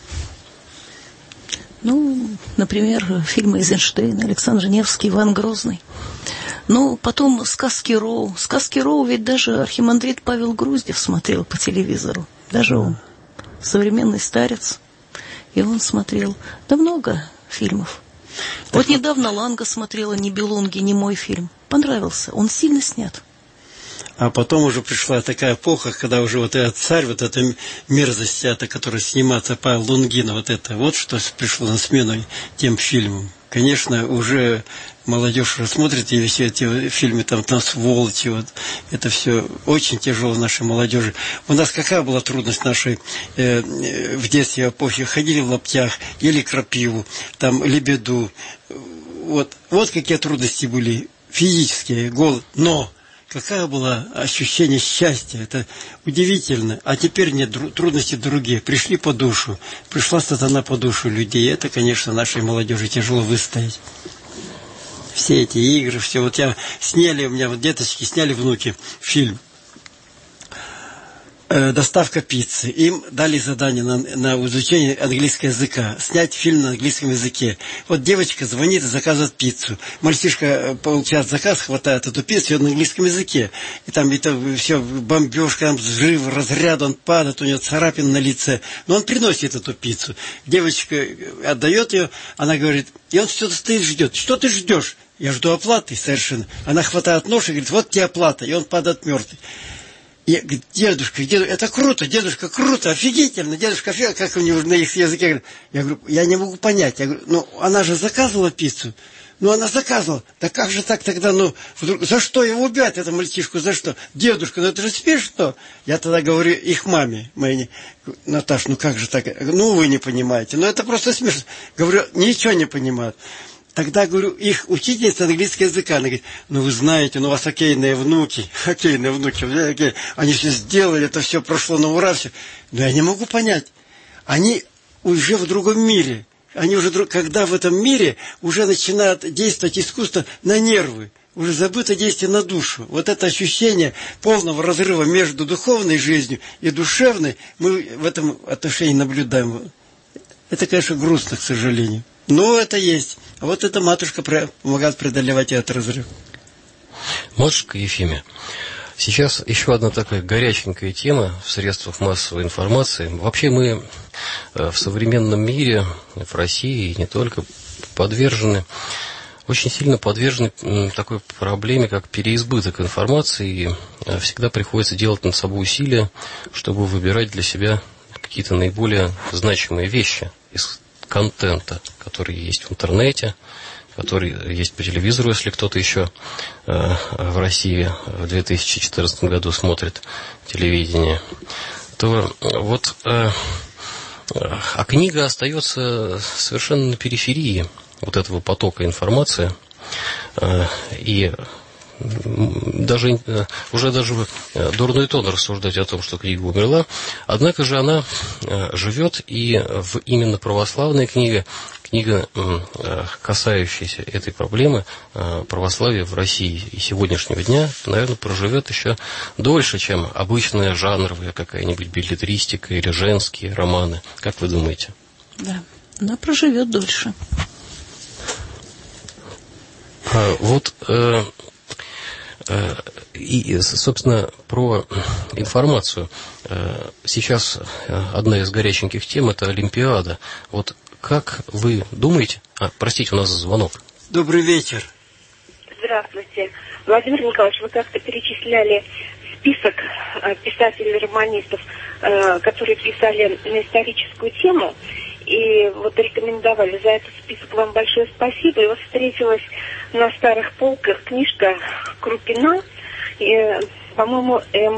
Ну, например, фильмы Эйзенштейна, Александр Невский, Иван Грозный. Ну, потом сказки Роу. Сказки Роу ведь даже архимандрит Павел Груздев смотрел по телевизору. Даже он. Современный старец. И он смотрел. Да много фильмов. Вот недавно Ланга смотрела «Нибелунги», не мой фильм. Понравился. Он сильно снят. А потом уже пришла такая эпоха, когда уже вот этот царь, вот эта мерзость, это, которая снимается Павел Лунгин, вот это, вот что пришло на смену тем фильмам. Конечно, уже молодежь рассмотрит и все эти фильмы, там, там сволочи, вот, это все очень тяжело нашей молодежи. У нас какая была трудность нашей э, в детстве эпохи? Ходили в лаптях, ели крапиву, там, лебеду. Вот, вот какие трудности были физические, голод. Но какое было ощущение счастья, это удивительно. А теперь нет, трудности другие. Пришли по душу, пришла сатана по душу людей. Это, конечно, нашей молодежи тяжело выстоять. Все эти игры, все. Вот я сняли, у меня вот деточки сняли внуки фильм «Доставка пиццы». Им дали задание на, на изучение английского языка. Снять фильм на английском языке. Вот девочка звонит и заказывает пиццу. Мальчишка получает заказ, хватает эту пиццу, и он на английском языке. И там это все бомбежка, там взрыв, разряд, он падает, у него царапин на лице. Но он приносит эту пиццу. Девочка отдает ее, она говорит, и он все стоит, ждет. Что ты ждешь? Я жду оплаты совершенно. Она хватает нож и говорит, вот тебе оплата. И он падает мертвый. Я говорю, дедушка, дедушка, это круто, дедушка, круто, офигительно, дедушка, офигительно, как у него на их языке. Я говорю, я не могу понять. Я говорю, ну, она же заказывала пиццу. Ну, она заказывала. Да как же так тогда, ну, вдруг, за что его убивать, эту мальчишку, за что? Дедушка, ну это же смешно. Я тогда говорю их маме, моей, Наташ, ну как же так? Ну, вы не понимаете. Ну, это просто смешно. Говорю, ничего не понимают. Тогда, говорю, их учительница английского языка, она говорит, ну вы знаете, ну у вас хоккейные внуки, хоккейные внуки, они все сделали, это все прошло на ура, все. Но я не могу понять, они уже в другом мире, они уже, когда в этом мире уже начинает действовать искусство на нервы, уже забыто действие на душу. Вот это ощущение полного разрыва между духовной жизнью и душевной мы в этом отношении наблюдаем. Это, конечно, грустно, к сожалению. Но это есть. А вот эта матушка помогает преодолевать этот разрыв. Матушка Ефимия, сейчас еще одна такая горяченькая тема в средствах массовой информации. Вообще мы в современном мире, в России и не только, подвержены, очень сильно подвержены такой проблеме, как переизбыток информации. И всегда приходится делать над собой усилия, чтобы выбирать для себя какие-то наиболее значимые вещи из контента, который есть в интернете, который есть по телевизору, если кто-то еще э, в России в две тысячи четырнадцатом году смотрит телевидение, то вот э, а книга остается совершенно на периферии вот этого потока информации, э, и даже, уже даже дурной тон рассуждать о том, что книга умерла. Однако же она живет, и в именно православной книге, книга, касающаяся этой проблемы православия в России и сегодняшнего дня, наверное, проживет еще дольше, чем обычная жанровая какая-нибудь беллетристика или женские романы. Как вы думаете? Да, она проживет дольше. А, вот, э, э, и, собственно, про информацию. Э, сейчас одна из горяченьких тем – это Олимпиада. Вот как вы думаете... А, простите, у нас звонок. Добрый вечер. Здравствуйте. Владимир Николаевич, вы как-то перечисляли список э, писателей-романистов, э, которые писали на историческую тему, и вот рекомендовали. За этот список вам большое спасибо. И вот встретилась на старых полках книжка Крупина, и, по-моему, М.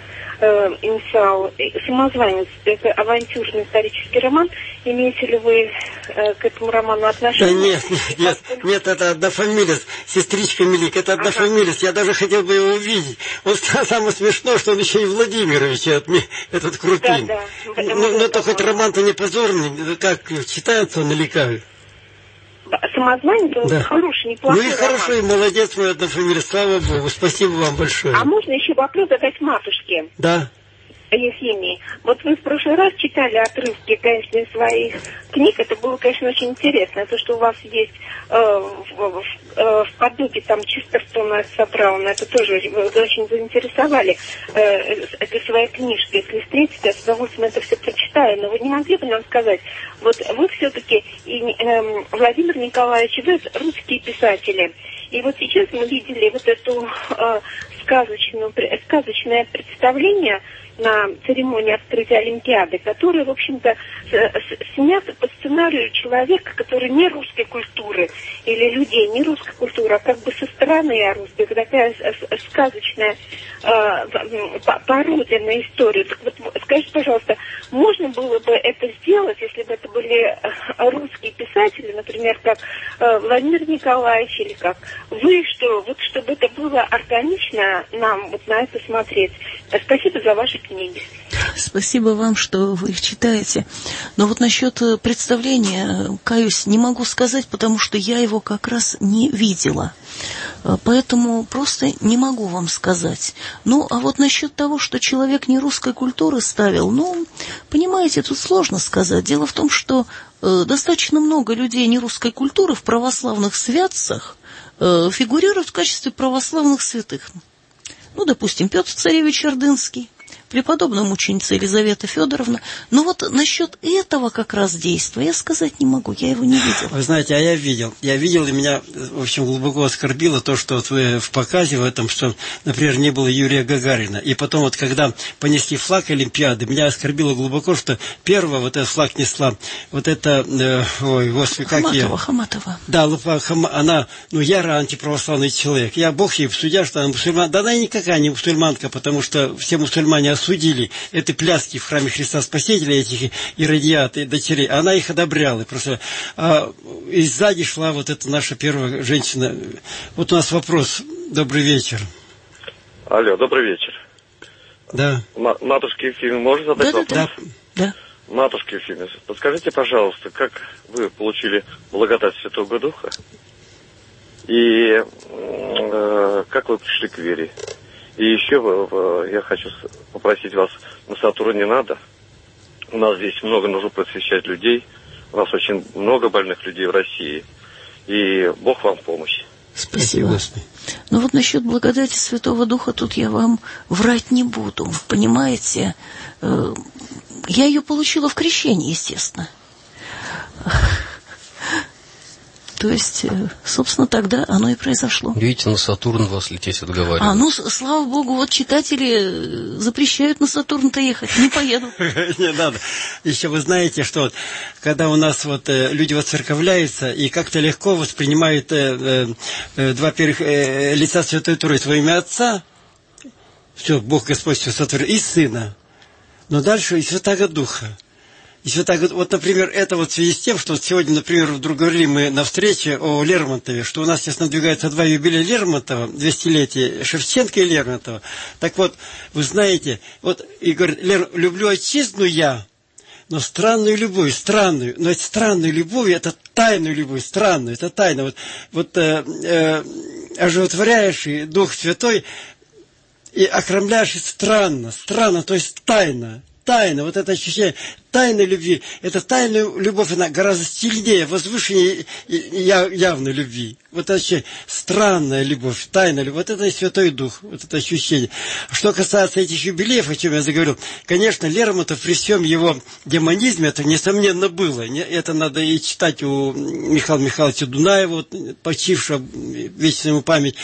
Инициал «Самозванец». Это авантюрный исторический роман. Имеете ли вы э, к этому роману отношение? Да нет, нет, нет, нет, это однофамилец, сестричка Мелик, это однофамилец. Я даже хотел бы его увидеть. Вот самое смешное, что он еще и Владимирович, этот Крупин. Да, да. Ну, ну то хоть роман-то не позорный, как читается он или как? «Самозванец», он да. хороший, неплохой. Ну и роман. Хорошо, и молодец, мой однофамилец, слава Богу, спасибо вам большое. А можно еще вопрос задать матушке? Да. Ефимии. Вот вы в прошлый раз читали отрывки, конечно, из своих книг. Это было, конечно, очень интересно. То, что у вас есть э, в, в, э, в подруге там Честертона Сабрауна, это тоже вы очень заинтересовали э, этой своей книжкой. Если встретите, я с удовольствием это все прочитаю. Но вы не могли бы нам сказать, вот вы все-таки, и, э, Владимир Николаевич, вы русские писатели. И вот сейчас мы видели вот эту э, сказочную, сказочное представление на церемонии открытия Олимпиады, который, в общем-то, снят по сценарию человека, который не русской культуры, или людей не русской культуры, а как бы со стороны русской, такая сказочная э, пародия на историю. Так вот, скажите, пожалуйста, можно было бы это сделать, если бы это были русские писатели, например, как э, Владимир Николаевич или как вы, что вот чтобы это было органично нам вот на это смотреть. Спасибо за ваши книги. Спасибо вам, что вы их читаете. Но вот насчет представления, каюсь, не могу сказать, потому что я его как раз не видела. Поэтому просто не могу вам сказать. Ну, а вот насчет того, что человек не русской культуры ставил, ну, понимаете, тут сложно сказать. Дело в том, что э, достаточно много людей не русской культуры в православных святцах э, фигурируют в качестве православных святых. Ну, допустим, Петр Царевич Ордынский, преподобная мученица Елизавета Федоровна. Но вот насчет этого как раз действия я сказать не могу, я его не видел. Вы знаете, а я видел. Я видел, и меня, в общем, глубоко оскорбило то, что вот вы в показе в этом, что, например, не было Юрия Гагарина. И потом вот, когда понесли флаг Олимпиады, меня оскорбило глубоко, что первого вот этот флаг несла вот это, э, ой, господи, как Хаматова, я... Хаматова. Да, Лупа, Хам... она, ну, яро антиправославный человек. Я, бог ей судья, что она мусульман. Да она никакая не мусульманка, потому что все мусульмане осудили эти пляски в храме Христа Спасителя, этих иродиат и дочерей. Она их одобряла. Просто, а, и сзади шла вот эта наша первая женщина. Вот у нас вопрос. Добрый вечер. Алло, добрый вечер. Да. М- матушке Ефиме можно задать да, вопрос? Да, да. Матушке Ефиме, подскажите, пожалуйста, как вы получили благодать Святого Духа? И э, как вы пришли к вере? И еще э, я хочу попросить вас, на Сатурн не надо. У нас здесь много нужно просвещать людей. У нас очень много больных людей в России. И Бог вам в помощь. Спасибо. Ну вот насчет благодати Святого Духа тут я вам врать не буду. Понимаете, я ее получила в крещении, естественно. То есть, собственно, тогда оно и произошло. Видите, на Сатурн вас лететь отговаривают. А, ну, слава богу, вот читатели запрещают на Сатурн-то ехать. Не поеду. Не надо. Еще вы знаете, что когда у нас вот люди воцерковляются и как-то легко воспринимают два первых лица Святой Троицы во имя Отца, все, Бог Господь все сотворил, и Сына, но дальше и Святаго Духа. И Святаго, вот, например, это вот в связи с тем, что вот сегодня, например, вдруг говорили мы на встрече о Лермонтове, что у нас сейчас надвигаются два юбилея Лермонтова, двухсотлетие Шевченко и Лермонтова. Так вот, вы знаете, вот, и говорит, Лер, люблю отчизну я, но странную любовь, странную, но это странную любовь, это тайную любовь, странную, это тайна. Вот, вот э, э, оживотворяющий Дух Святой и окромляющий странно, странно, то есть тайна. тайна, вот это ощущение тайной любви, это тайная любовь, она гораздо сильнее, возвышеннее явной любви. Вот это ощущение, странная любовь, тайная любовь, вот это и Святой Дух, вот это ощущение. Что касается этих юбилеев, о чем я заговорил, конечно, Лермонтов при всем его демонизме, это несомненно было. Это надо и читать у Михаила Михайловича Дунаева, почившего, вечная ему память.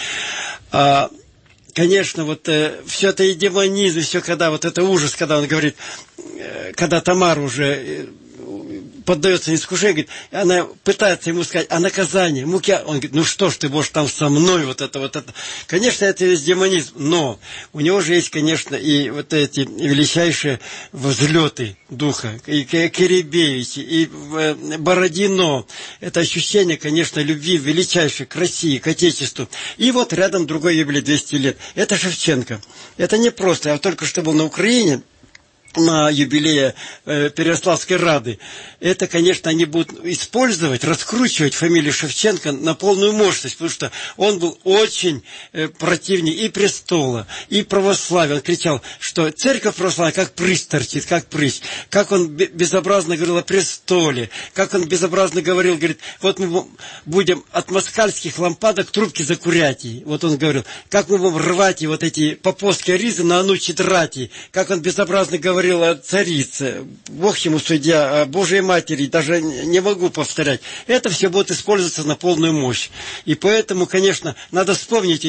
А, конечно, вот э, все это и демонизм, все, когда вот это ужас, когда он говорит, э, когда Тамара уже э, поддается искушению, говорит, она пытается ему сказать о наказании, муки. Он говорит, ну что ж ты будешь там со мной, вот это, вот это. Конечно, это есть демонизм, но у него же есть, конечно, и вот эти величайшие взлеты духа, и Киребевич, и Бородино. Это ощущение, конечно, любви величайшей к России, к Отечеству. И вот рядом другой юбилей, двести лет. Это Шевченко. Это не просто. Я только что был на Украине, на юбилее э, Переяславской Рады, это, конечно, они будут использовать, раскручивать фамилию Шевченко на полную мощность, потому что он был очень э, противник и престола, и православия. Он кричал, что церковь православная как прыщ торчит, как прыщ. Как он безобразно говорил о престоле, как он безобразно говорил, говорит, вот мы будем от москальских лампадок трубки закурять. Вот он говорил, как мы будем рвать и вот эти поповские ризы на анучи драти, как он безобразно говорил говорил о царице, Бог ему судья, о Божьей Матери, даже не могу повторять. Это все будет использоваться на полную мощь. И поэтому, конечно, надо вспомнить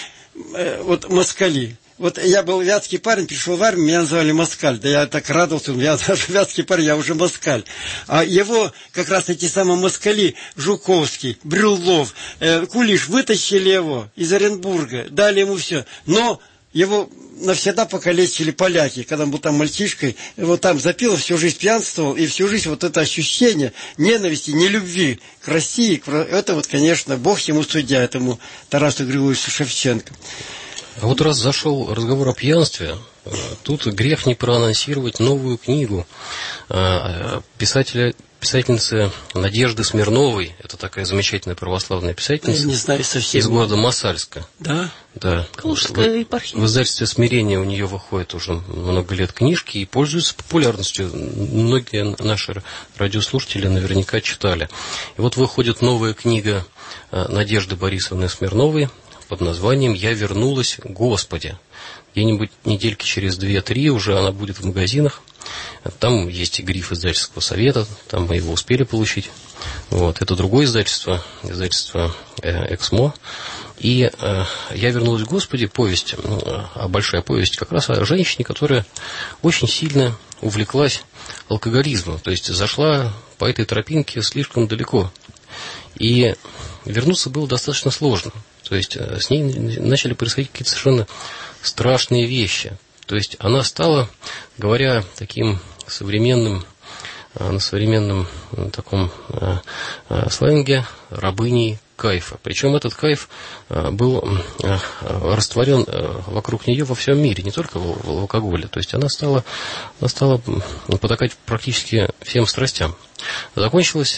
э, вот москали. Вот я был вятский парень, пришел в армию, меня называли москаль. Да я так радовался, я даже вятский парень, я уже москаль. А его как раз эти самые москали, Жуковский, Брюллов, э, Кулиш, вытащили его из Оренбурга, дали ему все. Но его навсегда покалечили поляки, когда он был там мальчишкой, его там запил, всю жизнь пьянствовал, и всю жизнь вот это ощущение ненависти, нелюбви к России, это вот, конечно, Бог ему судья, этому Тарасу Григорьевичу Шевченко. А вот раз зашел разговор о пьянстве, тут грех не проанонсировать новую книгу писателя, писательницы Надежды Смирновой. Это такая замечательная православная писательница. Я не знаю совсем. Из города Мосальска. Да? Да. Калужская епархия. В издательстве «Смирение» у нее выходит уже много лет книжки и пользуются популярностью. Многие наши радиослушатели наверняка читали. И вот выходит новая книга Надежды Борисовны Смирновой под названием «Я вернулась, Господи». Где-нибудь недельки через две-три уже она будет в магазинах. Там есть и гриф издательского совета, там мы его успели получить. Вот. Это другое издательство, издательство э, «Эксмо». И э, «Я вернулась, Господи», повесть, э, большая повесть как раз о женщине, которая очень сильно увлеклась алкоголизмом. То есть зашла по этой тропинке слишком далеко. И вернуться было достаточно сложно. То есть э, с ней начали происходить какие-то совершенно страшные вещи. То есть она стала, говоря таким современным, на современном таком сленге, рабыней кайфа. Причем этот кайф был растворен вокруг нее во всем мире, не только в алкоголе. То есть она стала, она стала потакать практически всем страстям. Закончилась,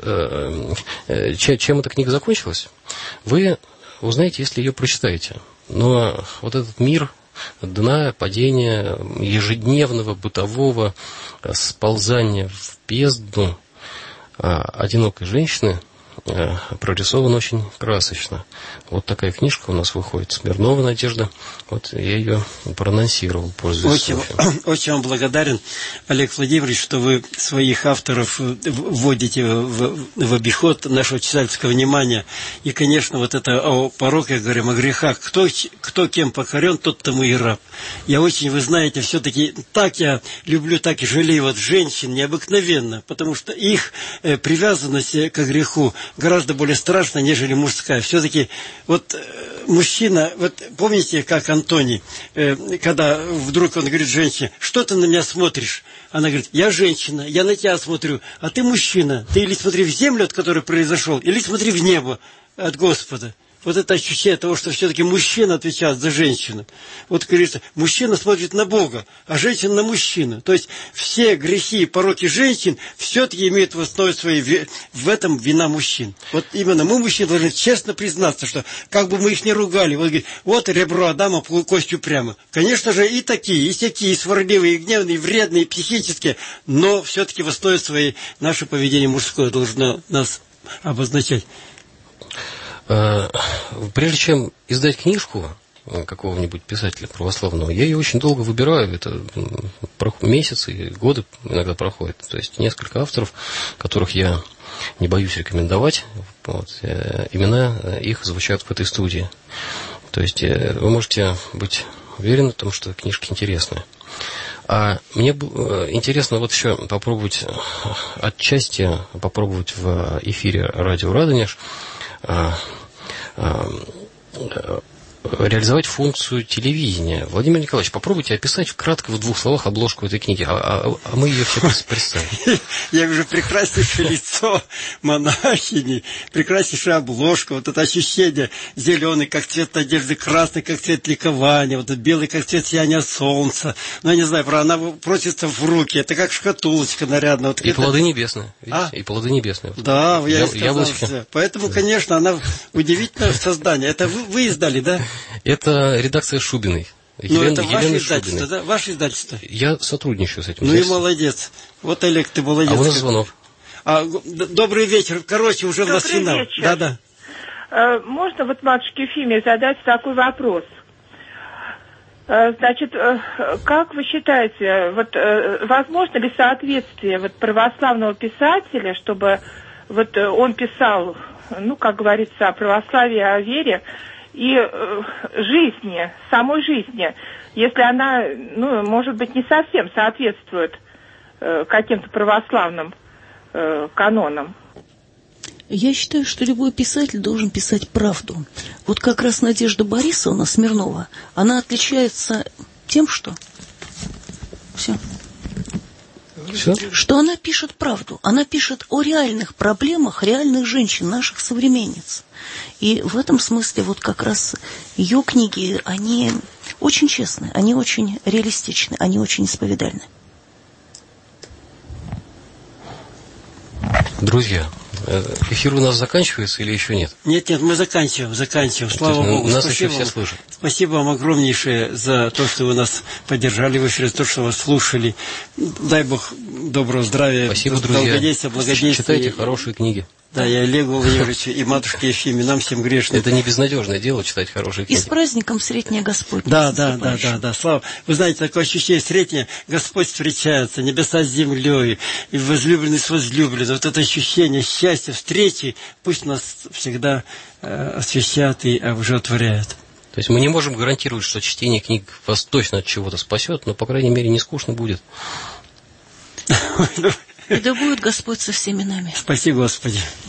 чем эта книга закончилась, вы узнаете, если ее прочитаете. Но вот этот мир дна, падения, ежедневного бытового сползания в бездну одинокой женщины прорисован очень красочно. Вот такая книжка у нас выходит. Смирнова Надежда. Вот я ее проанонсировал, пользуясь очень, очень вам благодарен, Олег Владимирович, что вы своих авторов вводите в, в обиход нашего читательского внимания. И, конечно, вот это о пороках, говорим, о грехах. Кто, кто кем покорен, тот тому и раб. Я очень, вы знаете, все-таки так я люблю, так и жалею вот женщин необыкновенно, потому что их э, привязанность к греху гораздо более страшна, нежели мужская. Все-таки вот э, мужчина, вот помните, как Антоний, э, когда вдруг он говорит женщине, что ты на меня смотришь? Она говорит, я женщина, я на тебя смотрю, а ты мужчина. Ты или смотри в землю, от которой произошел, или смотри в небо от Господа. вот это ощущение того, что все-таки мужчина отвечает за женщину. Вот, говорится, мужчина смотрит на Бога, а женщина на мужчину. То есть все грехи и пороки женщин все-таки имеют в основе своей в этом вина мужчин. Вот именно мы, мужчины, должны честно признаться, что как бы мы их не ругали, вот, говорит, вот ребро Адама костью прямо. Конечно же, и такие, и всякие, и сварливые, и гневные, и вредные, и психические, но все-таки в основе своей наше поведение мужское должно нас обозначать. Прежде чем издать книжку какого-нибудь писателя православного, я ее очень долго выбираю. Это месяцы, годы иногда проходят. То есть несколько авторов, которых я не боюсь рекомендовать. Вот, имена их звучат в этой студии. То есть вы можете быть уверены в том, что книжка интересная. А мне интересно вот еще попробовать отчасти попробовать в эфире радио Радонеж реализовать функцию телевидения. Владимир Николаевич, попробуйте описать кратко в двух словах обложку этой книги, а, а, а мы ее все представим. Я вижу прекраснейшее лицо монахини, прекраснейшая обложка, вот это ощущение зеленый, как цвет надежды, красный, как цвет ликования, вот этот белый, как цвет сияния солнца. Ну, я не знаю, она просится в руки, это как шкатулочка нарядная. Вот и это... плоды небесные. А? И плоды небесные. Да, я, я сказал все. Поэтому, конечно, она удивительное создание. Это вы, вы издали, да? Это редакция Шубиной. Ну, это ваше издательство, да? Ваше издательство. Я сотрудничаю с этим. Ну и молодец. Вот, Олег, ты молодец. А у нас звонок. А, добрый вечер. Короче, уже добрый у нас финал. Вечер. Да, да. А, можно вот матушке Ефимии задать такой вопрос? А, значит, как вы считаете, вот возможно ли соответствие вот православного писателя, чтобы вот он писал, ну, как говорится, о православии, о вере, и э, жизни, самой жизни, если она, ну, может быть, не совсем соответствует э, каким-то православным э, канонам? Я считаю, что любой писатель должен писать правду. Вот как раз Надежда Борисовна Смирнова, она отличается тем, что... Все. Все? Что она пишет правду. Она пишет о реальных проблемах реальных женщин, наших современниц. И в этом смысле вот как раз ее книги, они очень честны, они очень реалистичны, они очень исповедальны. Друзья, эфир у нас заканчивается или еще нет? Нет, нет, мы заканчиваем, заканчиваем. Слава Богу. Нас спасибо еще все слышат. Спасибо вам огромнейшее за то, что вы нас поддержали в эфире, за то, что вас слушали. Дай Бог доброго здравия. Спасибо, друзья. Долгодействия, благодействия. Читайте хорошие книги. Да, и Олегу Владимировичу, и матушке Ефиме, нам всем грешным. Это не безнадежное дело читать хорошие книги. И с праздником Сретения Господня. Да, да, да, да, да, слава. Вы знаете, такое ощущение Сретения, Господь встречается, небеса с землей, и возлюбленный с возлюбленным. Вот это ощущение счастья, встречи, пусть нас всегда э, освещает и обживотворяет. То есть мы не можем гарантировать, что чтение книг вас точно от чего-то спасет, но, по крайней мере, не скучно будет. И да будет Господь со всеми нами. Спаси Господи.